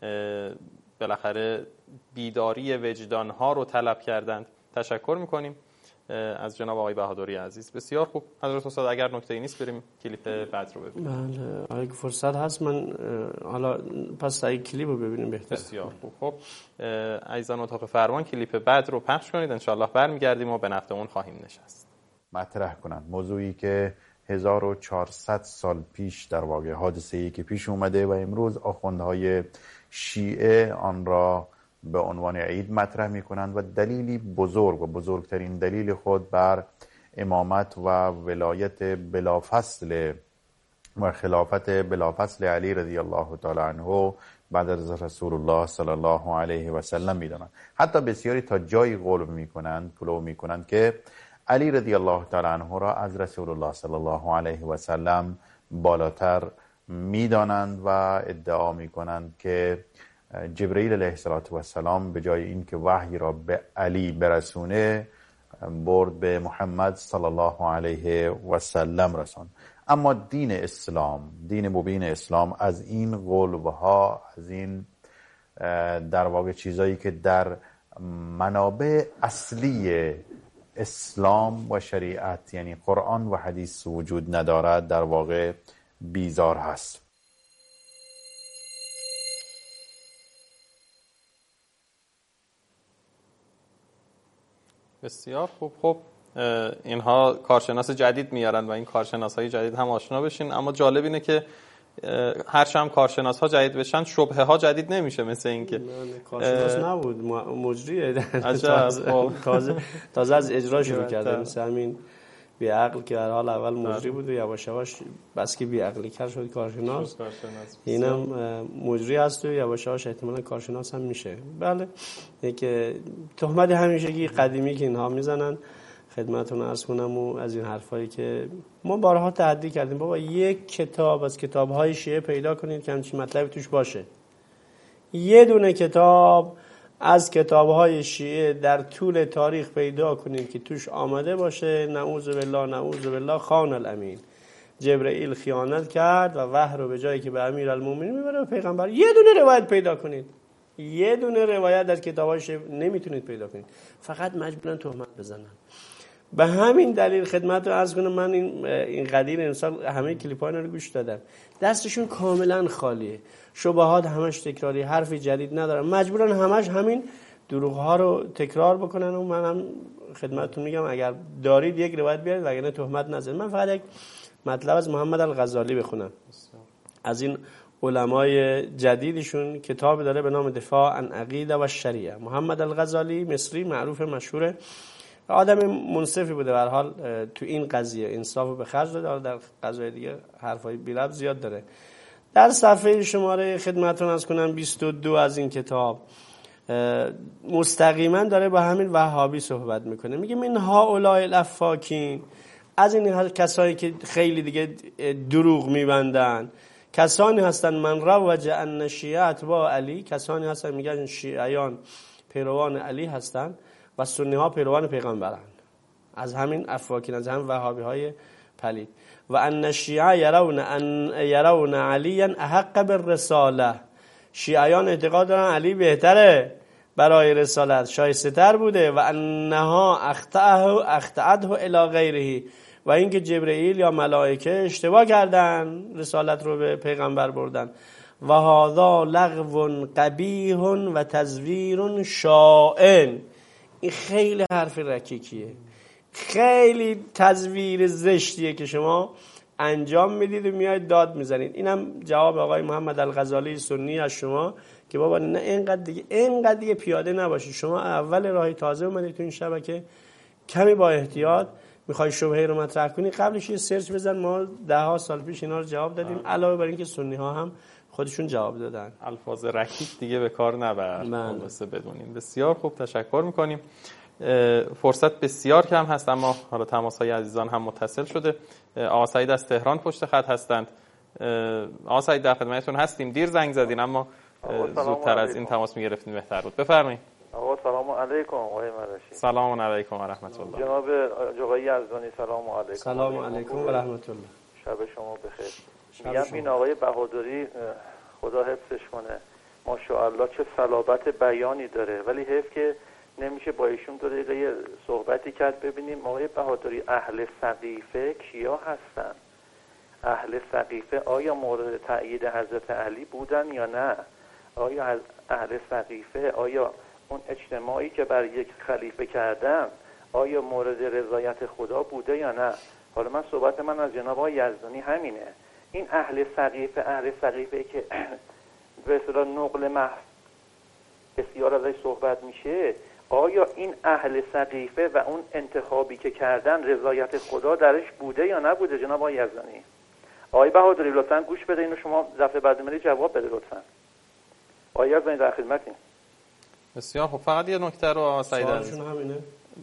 بالاخره بیداری وجدانها رو طلب کردند. تشکر میکنیم از جناب آقای بهادری عزیز. بسیار خوب حضرت استاد، اگر نکته‌ای نیست بریم کلیپ بعد رو ببینیم. بله اگه فرصت هست من حالا پس اگه کلیپ رو ببینیم بهتره. بسیار خوب. خب عزیزان اتاق فرمان کلیپ بعد رو پخش کنید، انشالله برمیگردیم و به نفع اون خواهیم نشست. مطرح کنند موضوعی که 1400 سال پیش در واقع حادثه‌ای که پیش اومده و امروز آخوندهای شیعه آن را به عنوان عید مطرح می‌کنند و دلیلی بزرگ و بزرگترین دلیل خود بر امامت و ولایت بلافصل و خلافت بلافصل علی رضی الله تعالی عنه بعد از رسول الله صلی الله علیه و سلم می‌دانند. حتی بسیاری تا جایی قول می‌کنند که علی رضی الله تعالی عنه را از رسول الله صلی الله علیه و سلم بالاتر می‌دانند و ادعا می‌کنند که جبرئیل علیه السلام به جای این که وحی را به علی برسونه برد به محمد صلی الله علیه و سلم رسون. اما دین اسلام، دین مبین اسلام از این قولها، از این در واقع چیزایی که در منابع اصلی اسلام و شریعت یعنی قرآن و حدیث وجود ندارد در واقع بیزار هست. بسیار خوب. خب اینها کارشناس جدید میارن و این کارشناس های جدید هم آشنا بشین، اما جالب اینه که هرچند کارشناس ها جدید بشن شبهه ها جدید نمیشه. مثل این که کارشناس نبود، مجریه تازه از اجرا شروع کرده، مثل همین بی عقل که در حال اول مجری بود و یواش یواش بس که بی عقلی کار شد کارشناس. اینم مجری هست و یواش یواش احتمالاً کارشناس هم میشه. بله که تهمت همیشگی قدیمی که اینها میزنن خدمتتون عرض کنم و از این حرفایی که ما بارها تحدی کردیم، بابا یک کتاب از کتاب‌های شیعه پیدا کنید که همچین مطلبی توش باشه. یه دونه کتاب از کتاب‌های شیعه در طول تاریخ پیدا کنید که توش آمده باشه نعوذ بالله نعوذ بالله خان الامین، جبرئیل خیانت کرد و وحی رو به جایی که به امیرالمومنین میبره به پیغمبر. یه دونه روایت پیدا کنید، یه دونه روایت از کتاب‌های شیعه نمیتونید پیدا کنید، فقط مجبورن تهمت بزنن. به همین دلیل خدمت رو عرض کنم من این قدیر انسان همه کلیپ‌ها رو گوش دادم، دستشون کاملا خالیه، شبهات همش تکراری، حرفی جدید ندارن، مجبورن همش همین دروغ‌ها رو تکرار بکنن. و منم خدمتتون میگم اگر دارید یک روایت بیارید وگرنه تهمت نزنید. من فقط یک مطلب از محمد الغزالی بخونم، از این علمای جدیدشون کتاب داره به نام دفاع عن عقیده و شریعه. محمد الغزالی مصری معروف مشهوره، آدم منصفی بوده، به هر حال تو این قضیه انصافو به خرج داده، در قضایای دیگه حرفای بی ربط زیاد داره. در صفحه شماره خدمتتون از کنم 22 از این کتاب مستقیما داره با همین وهابی صحبت میکنه، میگه من هؤلاء الافاکین، از این کسایی که خیلی دیگه دروغ میبندن، کسانی هستن من روج ان شیعت با علی، کسانی هستن میگن شیعیان پیروان علی هستن و سنی ها پیروان پیغمبرن، از همین افواکین، از همین وهابی های پلید. و ان الشیعه یرون علی احق بالرساله، شیعیان اعتقاد دارن علی بهتره برای رسالت، شایسته تر بوده و انها اخطأته الی غیره، و اینکه جبرئیل یا ملائکه اشتباه کردن رسالت رو به پیغمبر بردن. و هذا لغو قبیح و تزویر شائن. این خیلی حرف رکیکیه، خیلی تزویر زشتیه که شما انجام میدید و میاید داد میزنید. اینم جواب آقای محمد الغزالی سنی از شما که بابا نه اینقدر دیگه پیاده نباشید. شما اول راهی تازه اومدید تو این شبکه، کمی با احتیاط میخوای شبهه رو مطرح کنی قبلش یه سرچ بزن. ما 10 سال پیش اینا رو جواب دادیم، علاوه بر اینکه سنی ها هم خودشون جواب دادن. الفاظ رکیک دیگه به کار نبر، واسه بدونیم. بسیار خوب، تشکر میکنیم. فرصت بسیار کم هست، اما حالا تماس‌های عزیزان هم متصل شده. آقا سعید از تهران پشت خط هستند. آقا سعید در خدمتتون هستیم. دیر زنگ زدین اما زودتر از این تماس میگرفتین بهتر بود. بفرمایید. آقا سلام علیکم آقای مرشی. سلام علیکم و رحمت الله. جناب آقای یزدانی سلام علیکم. سلام علیکم و رحمت الله. شب شما بخیر. میگم این آقای بهادری خدا حفظش کنه، ماشاءالله چه صلابت بیانی داره، ولی حیف که نمیشه با ایشون دو دقیقه صحبتی کرد. ببینیم آقای بهادری اهل سقیفه کیا هستن؟ اهل سقیفه آیا مورد تأیید حضرت علی بودن یا نه؟ آیا اهل سقیفه آیا اون اجتماعی که بر یک خلیفه کردن آیا مورد رضایت خدا بوده یا نه؟ حالا من صحبت من از جناب آقای یزدانی همینه. این اهل سقیفه که به اصطلاح نقل محض بسیار ازش صحبت میشه، آیا این اهل سقیفه و اون انتخابی که کردن رضایت خدا درش بوده یا نبوده جناب آقای یزدانی؟ آقای بهادری لطفاً گوش بده اینو، شما دفعه بعد ملی جواب بده لطفاً. آقای یزدانی در خدمتیم. بسیار خب، فقط یه نکته رو آقا سعید سوالشون همینه؟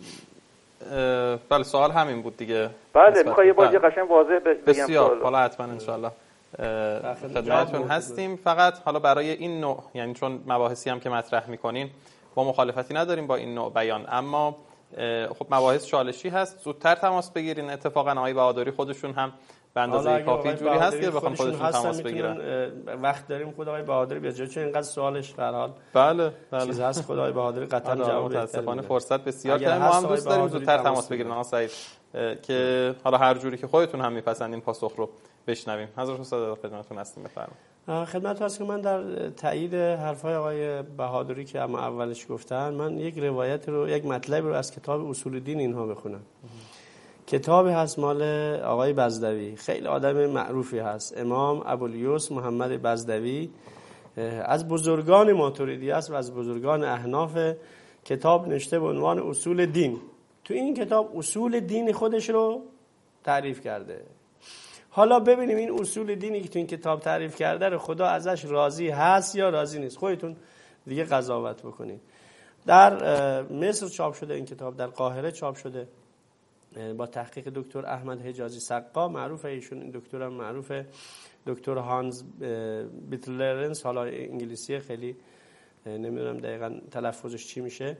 بله سوال همین بود دیگه. بله میخوای یه بازی قشنگ واضح بگم. بسیار حالا حتما ان شاء الله خدمتتون هستیم. فقط حالا برای این نوع، یعنی چون مباحثی هم که مطرح میکنین با مخالفتی نداریم با این نوع بیان، اما خب مباحث چالشی هست، زودتر تماس بگیرین. اتفاقا آقای بهادری خودشون هم به اندازه کافی جوری هست که بخوام خودشون تماس بگیرن. وقت داریم خود آقای بهادری بیاد چون اینقدر سوالش به هر حال بله چیز هست. خود آقای بهادری قطعا جواب متاسفانه فرصت بسیار کمه. ما هم دوست داریم زودتر تماس بگیرن آقا سعید، که حالا هر جوری که خودتون هم میپسندین پاسخ رو بشنویم. حضرت استاد خدمتتون هستیم، بفرمایید. خدمت هست که من در تایید حرفای آقای بهادری که اما اولش گفتن، من یک روایت رو، یک مطلب رو از کتاب اصول دین اینها بخونم. کتابی هست مال آقای بزدوی، خیلی آدم معروفی هست، امام ابوالیوس محمد بزدوی، از بزرگان ماتوریدی است و از بزرگان احناف. کتاب نوشته به عنوان اصول دین. تو این کتاب اصول دین خودش رو تعریف کرده. حالا ببینیم این اصول دینی که تو این کتاب تعریف کرده رو خدا ازش راضی هست یا راضی نیست. خودتون دیگه قضاوت بکنید. در مصر چاپ شده این کتاب، در قاهره چاپ شده با تحقیق دکتر احمد حجازی سقا، معروفه ایشون، این دکترم معروفه، دکتر هانز بیتلرنس، حالا انگلیسی خیلی نمیدونم دقیقاً تلفظش چی میشه.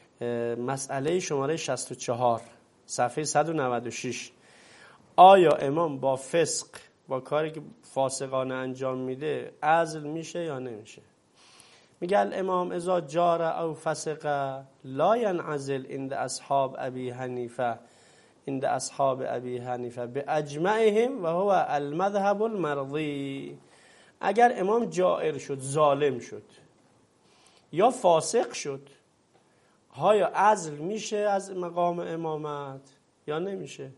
مسئله شماره 64 صفحه 196. آیا امام با فسق، با کاری که فاسقانه انجام میده عزل میشه یا نمیشه؟ میگه الامام اذا جار او فسق لا ينعزل عند اصحاب ابي حنیفه، عند اصحاب ابي حنیفه باجمعهم و هو المذهب المرضی. اگر امام جائر شد، ظالم شد یا فاسق شد، آیا عزل میشه از مقام امامت یا نمیشه؟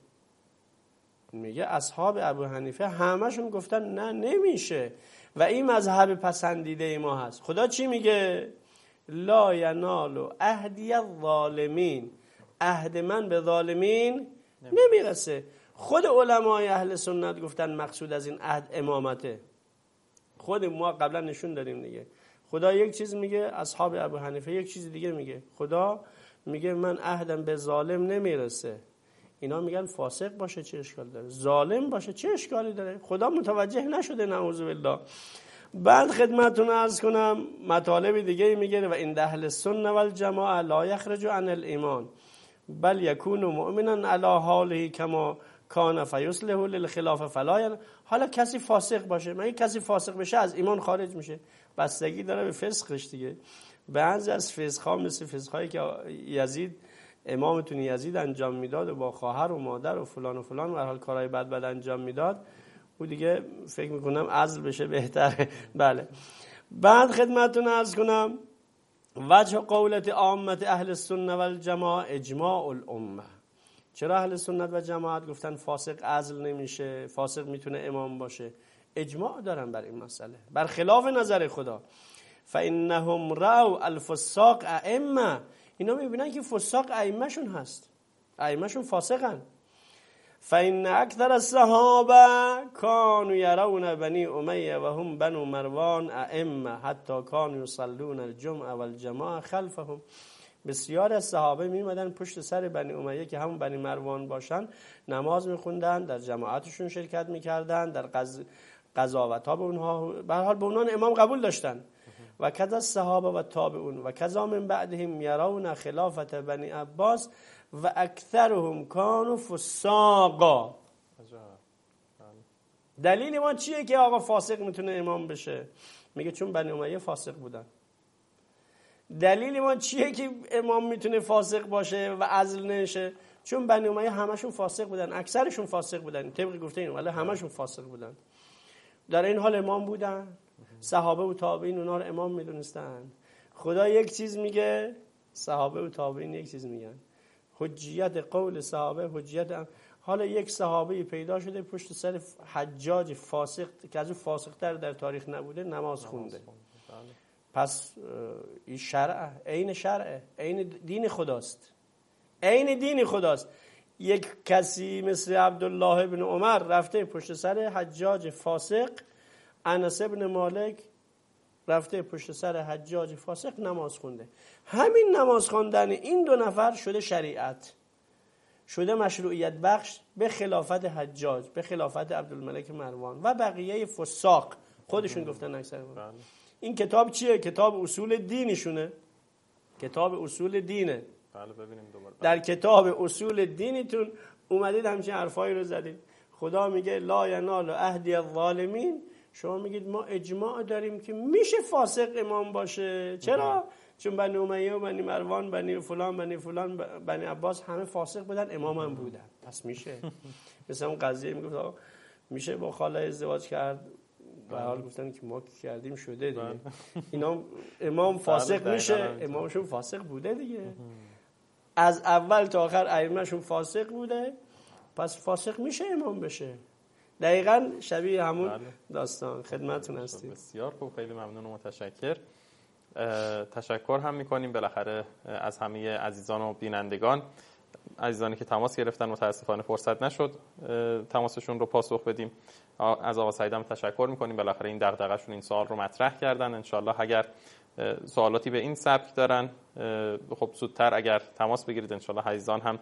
میگه اصحاب ابو حنیفه همشون گفتن نه نمیشه و این مذهب پسندیده ما هست. خدا چی میگه؟ لا ینال عهدی الظالمین، عهد من به ظالمین نمیرسه. خود علمای اهل سنت گفتن مقصود از این عهد امامته. خود ما قبلا نشون دادیم دیگه. خدا یک چیز میگه، اصحاب ابو حنیفه یک چیز دیگه میگه. خدا میگه من عهدم به ظالم نمیرسه. اینا میگن فاسق باشه چه اشکال داره، ظالم باشه چه اشکالی داره؟ خدا متوجه نشده نعوذ بالله. بعد خدمتتون عرض کنم مطالب دیگه میگه و این اهل السنه والجماعه لا یخرج عن الایمان بل یکون مؤمنا علی حاله کما کان فیصلح للخلاف فلا. حالا کسی فاسق باشه، من کسی فاسق بشه از ایمان خارج میشه، بستگی داره به فسقش دیگه. بعضی از فسق‌ها مثل فسق‌هایی که یزید امامتون یزید انجام میداد و با خواهر و مادر و فلان و فلان و هر حال کارهای بد انجام میداد، او دیگه فکر میکنم عزل بشه بهتره. بله. بعد خدمتتون عرض کنم وجه قولت عامت اهل السنه و الجماعه اجماع الامه. چرا اهل سنت و جماعت گفتن فاسق عزل نمیشه، فاسق میتونه امام باشه؟ اجماع دارن بر این مسئله، بر خلاف نظر خدا. فانهم راوا الفساق ائمه، اینا میبینن که فساق ائمه شون هست، ائمه شون فاسقن. فإن اکثر الصحابه كانوا يرون بني امیه و هم بنو مروان ائمه حتی كانوا يصلون الجمعه والجماعه خلفهم. بسیار از صحابه میمدن پشت سر بنی امیه که همون بنی مروان باشن نماز میخوندن، در جماعتشون شرکت میکردن، در قضاوت ها به اونها به هر حال به اونها امام قبول داشتن. و کذا الصحابه و تابعون و کذا من بعدهم يرون خلافت بنی عباس و اکثرهم کانوا فساقا. دلیل ما چیه که آقا فاسق میتونه امام بشه؟ میگه چون بنی امیه فاسق بودن. دلیل ما چیه که امام میتونه فاسق باشه و عزل نشه؟ چون بنی امیه همشون فاسق بودن، اکثرشون فاسق بودن، طبق گفته این ولی همشون فاسق بودن. در این حال امام بودن، صحابه و تابعین اونا رو امام میدونستن. خدا یک چیز میگه، صحابه و تابعین یک چیز میگن. حجیت قول صحابه، حجیت حالا یک صحابه پیدا شده پشت سر حجاج فاسق که از اون فاسق‌تر در تاریخ نبوده نماز خونده. پس این شرعه، عین دین خداست، عین دین خداست. یک کسی مثل عبدالله ابن عمر رفته پشت سر حجاج فاسق، انس ابن مالک رفته پشت سر حجاج فاسق نماز خونده. همین نماز خواندن این دو نفر شده شریعت، شده مشروعیت بخش به خلافت حجاج، به خلافت عبدالملک مروان و بقیه فساق. خودشون گفتن اکثر. این کتاب چیه؟ کتاب اصول دینشونه، کتاب اصول دینه. بله ببینیم دوباره. در کتاب اصول دینتون اومدید همچین حرفایی رو زدید. خدا میگه لا ینال عهدی الظالمین، شما میگید ما اجماع داریم که میشه فاسق امام باشه. چرا؟ چون بنی امیه و بنی مروان، بنی فلان، بنی عباس همه فاسق بودن، امام هم بودن، پس میشه. مثلا اون قضیه میگفت میشه با خاله ازدواج کرد، به حال گفتن که ما کردیم شده دیگه. اینا امام فاسق میشه، امامشون فاسق بوده دیگه. از اول تا آخر ائمه‌شون فاسق بوده، پس فاسق میشه امام بشه. دقیقاً شبیه همون داستان. خدمتتون هستیم. بسیار خوب، خیلی ممنون و متشکر. تشکر هم میکنیم بالاخره از همه عزیزان و بینندگان، عزیزانی که تماس گرفتن. متاسفانه فرصت نشد تماسشون رو پاسخ بدیم. از آقا سعید هم تشکر میکنیم، بالاخره این دغدغه‌شون این سوال رو مطرح کردن. انشالله اگر سوالاتی به این سبک دارن خب زودتر اگر تماس بگیرید انشالله عزیزان هم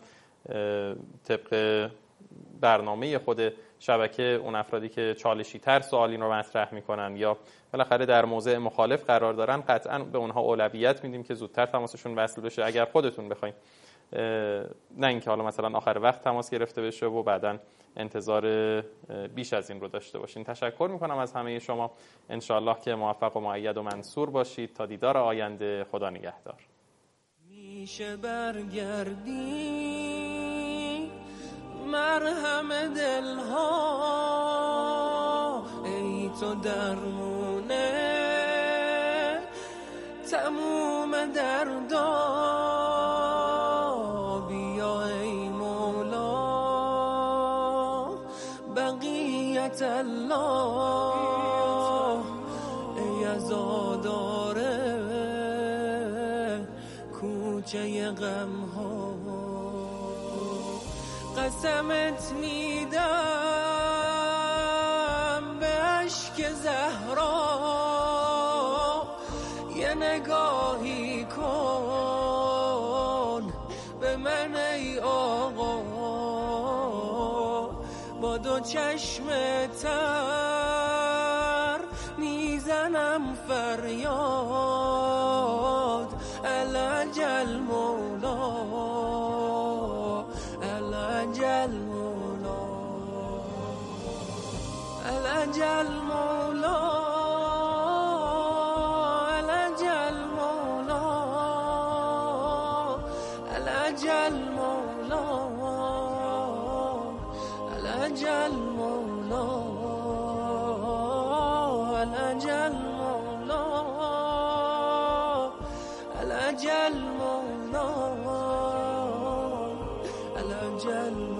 طبق برنامه خود شبکه اون افرادی که چالشی تر سوالی رو مطرح میکنن یا بالاخره در موضع مخالف قرار دارن قطعا به اونها اولویت میدیم که زودتر تماسشون وصل بشه اگر خودتون بخواید، نه اینکه حالا مثلا آخر وقت تماس گرفته بشه و بعداً انتظار بیش از این رو داشته باشین. تشکر میکنم از همه شما، انشالله که موفق و مؤید و منصور باشید. تا دیدار آینده، خدا نگهدار. میشه برگردی مرهم دلها، ای تو درمونه تموم دردا، بیا ای مولا بقیت الله، ای عزاداره کوچه غم ها، قسمت میدم به اشک زهرا، یه نگاهی کن به من ای آقا، با دو چشم تر میزنم فریاد، العجل مولا، العجل مولا. الأجل مولا الأجل مولا الأجل مولا الأجل مولا الأجل مولا الأجل مولا الأجل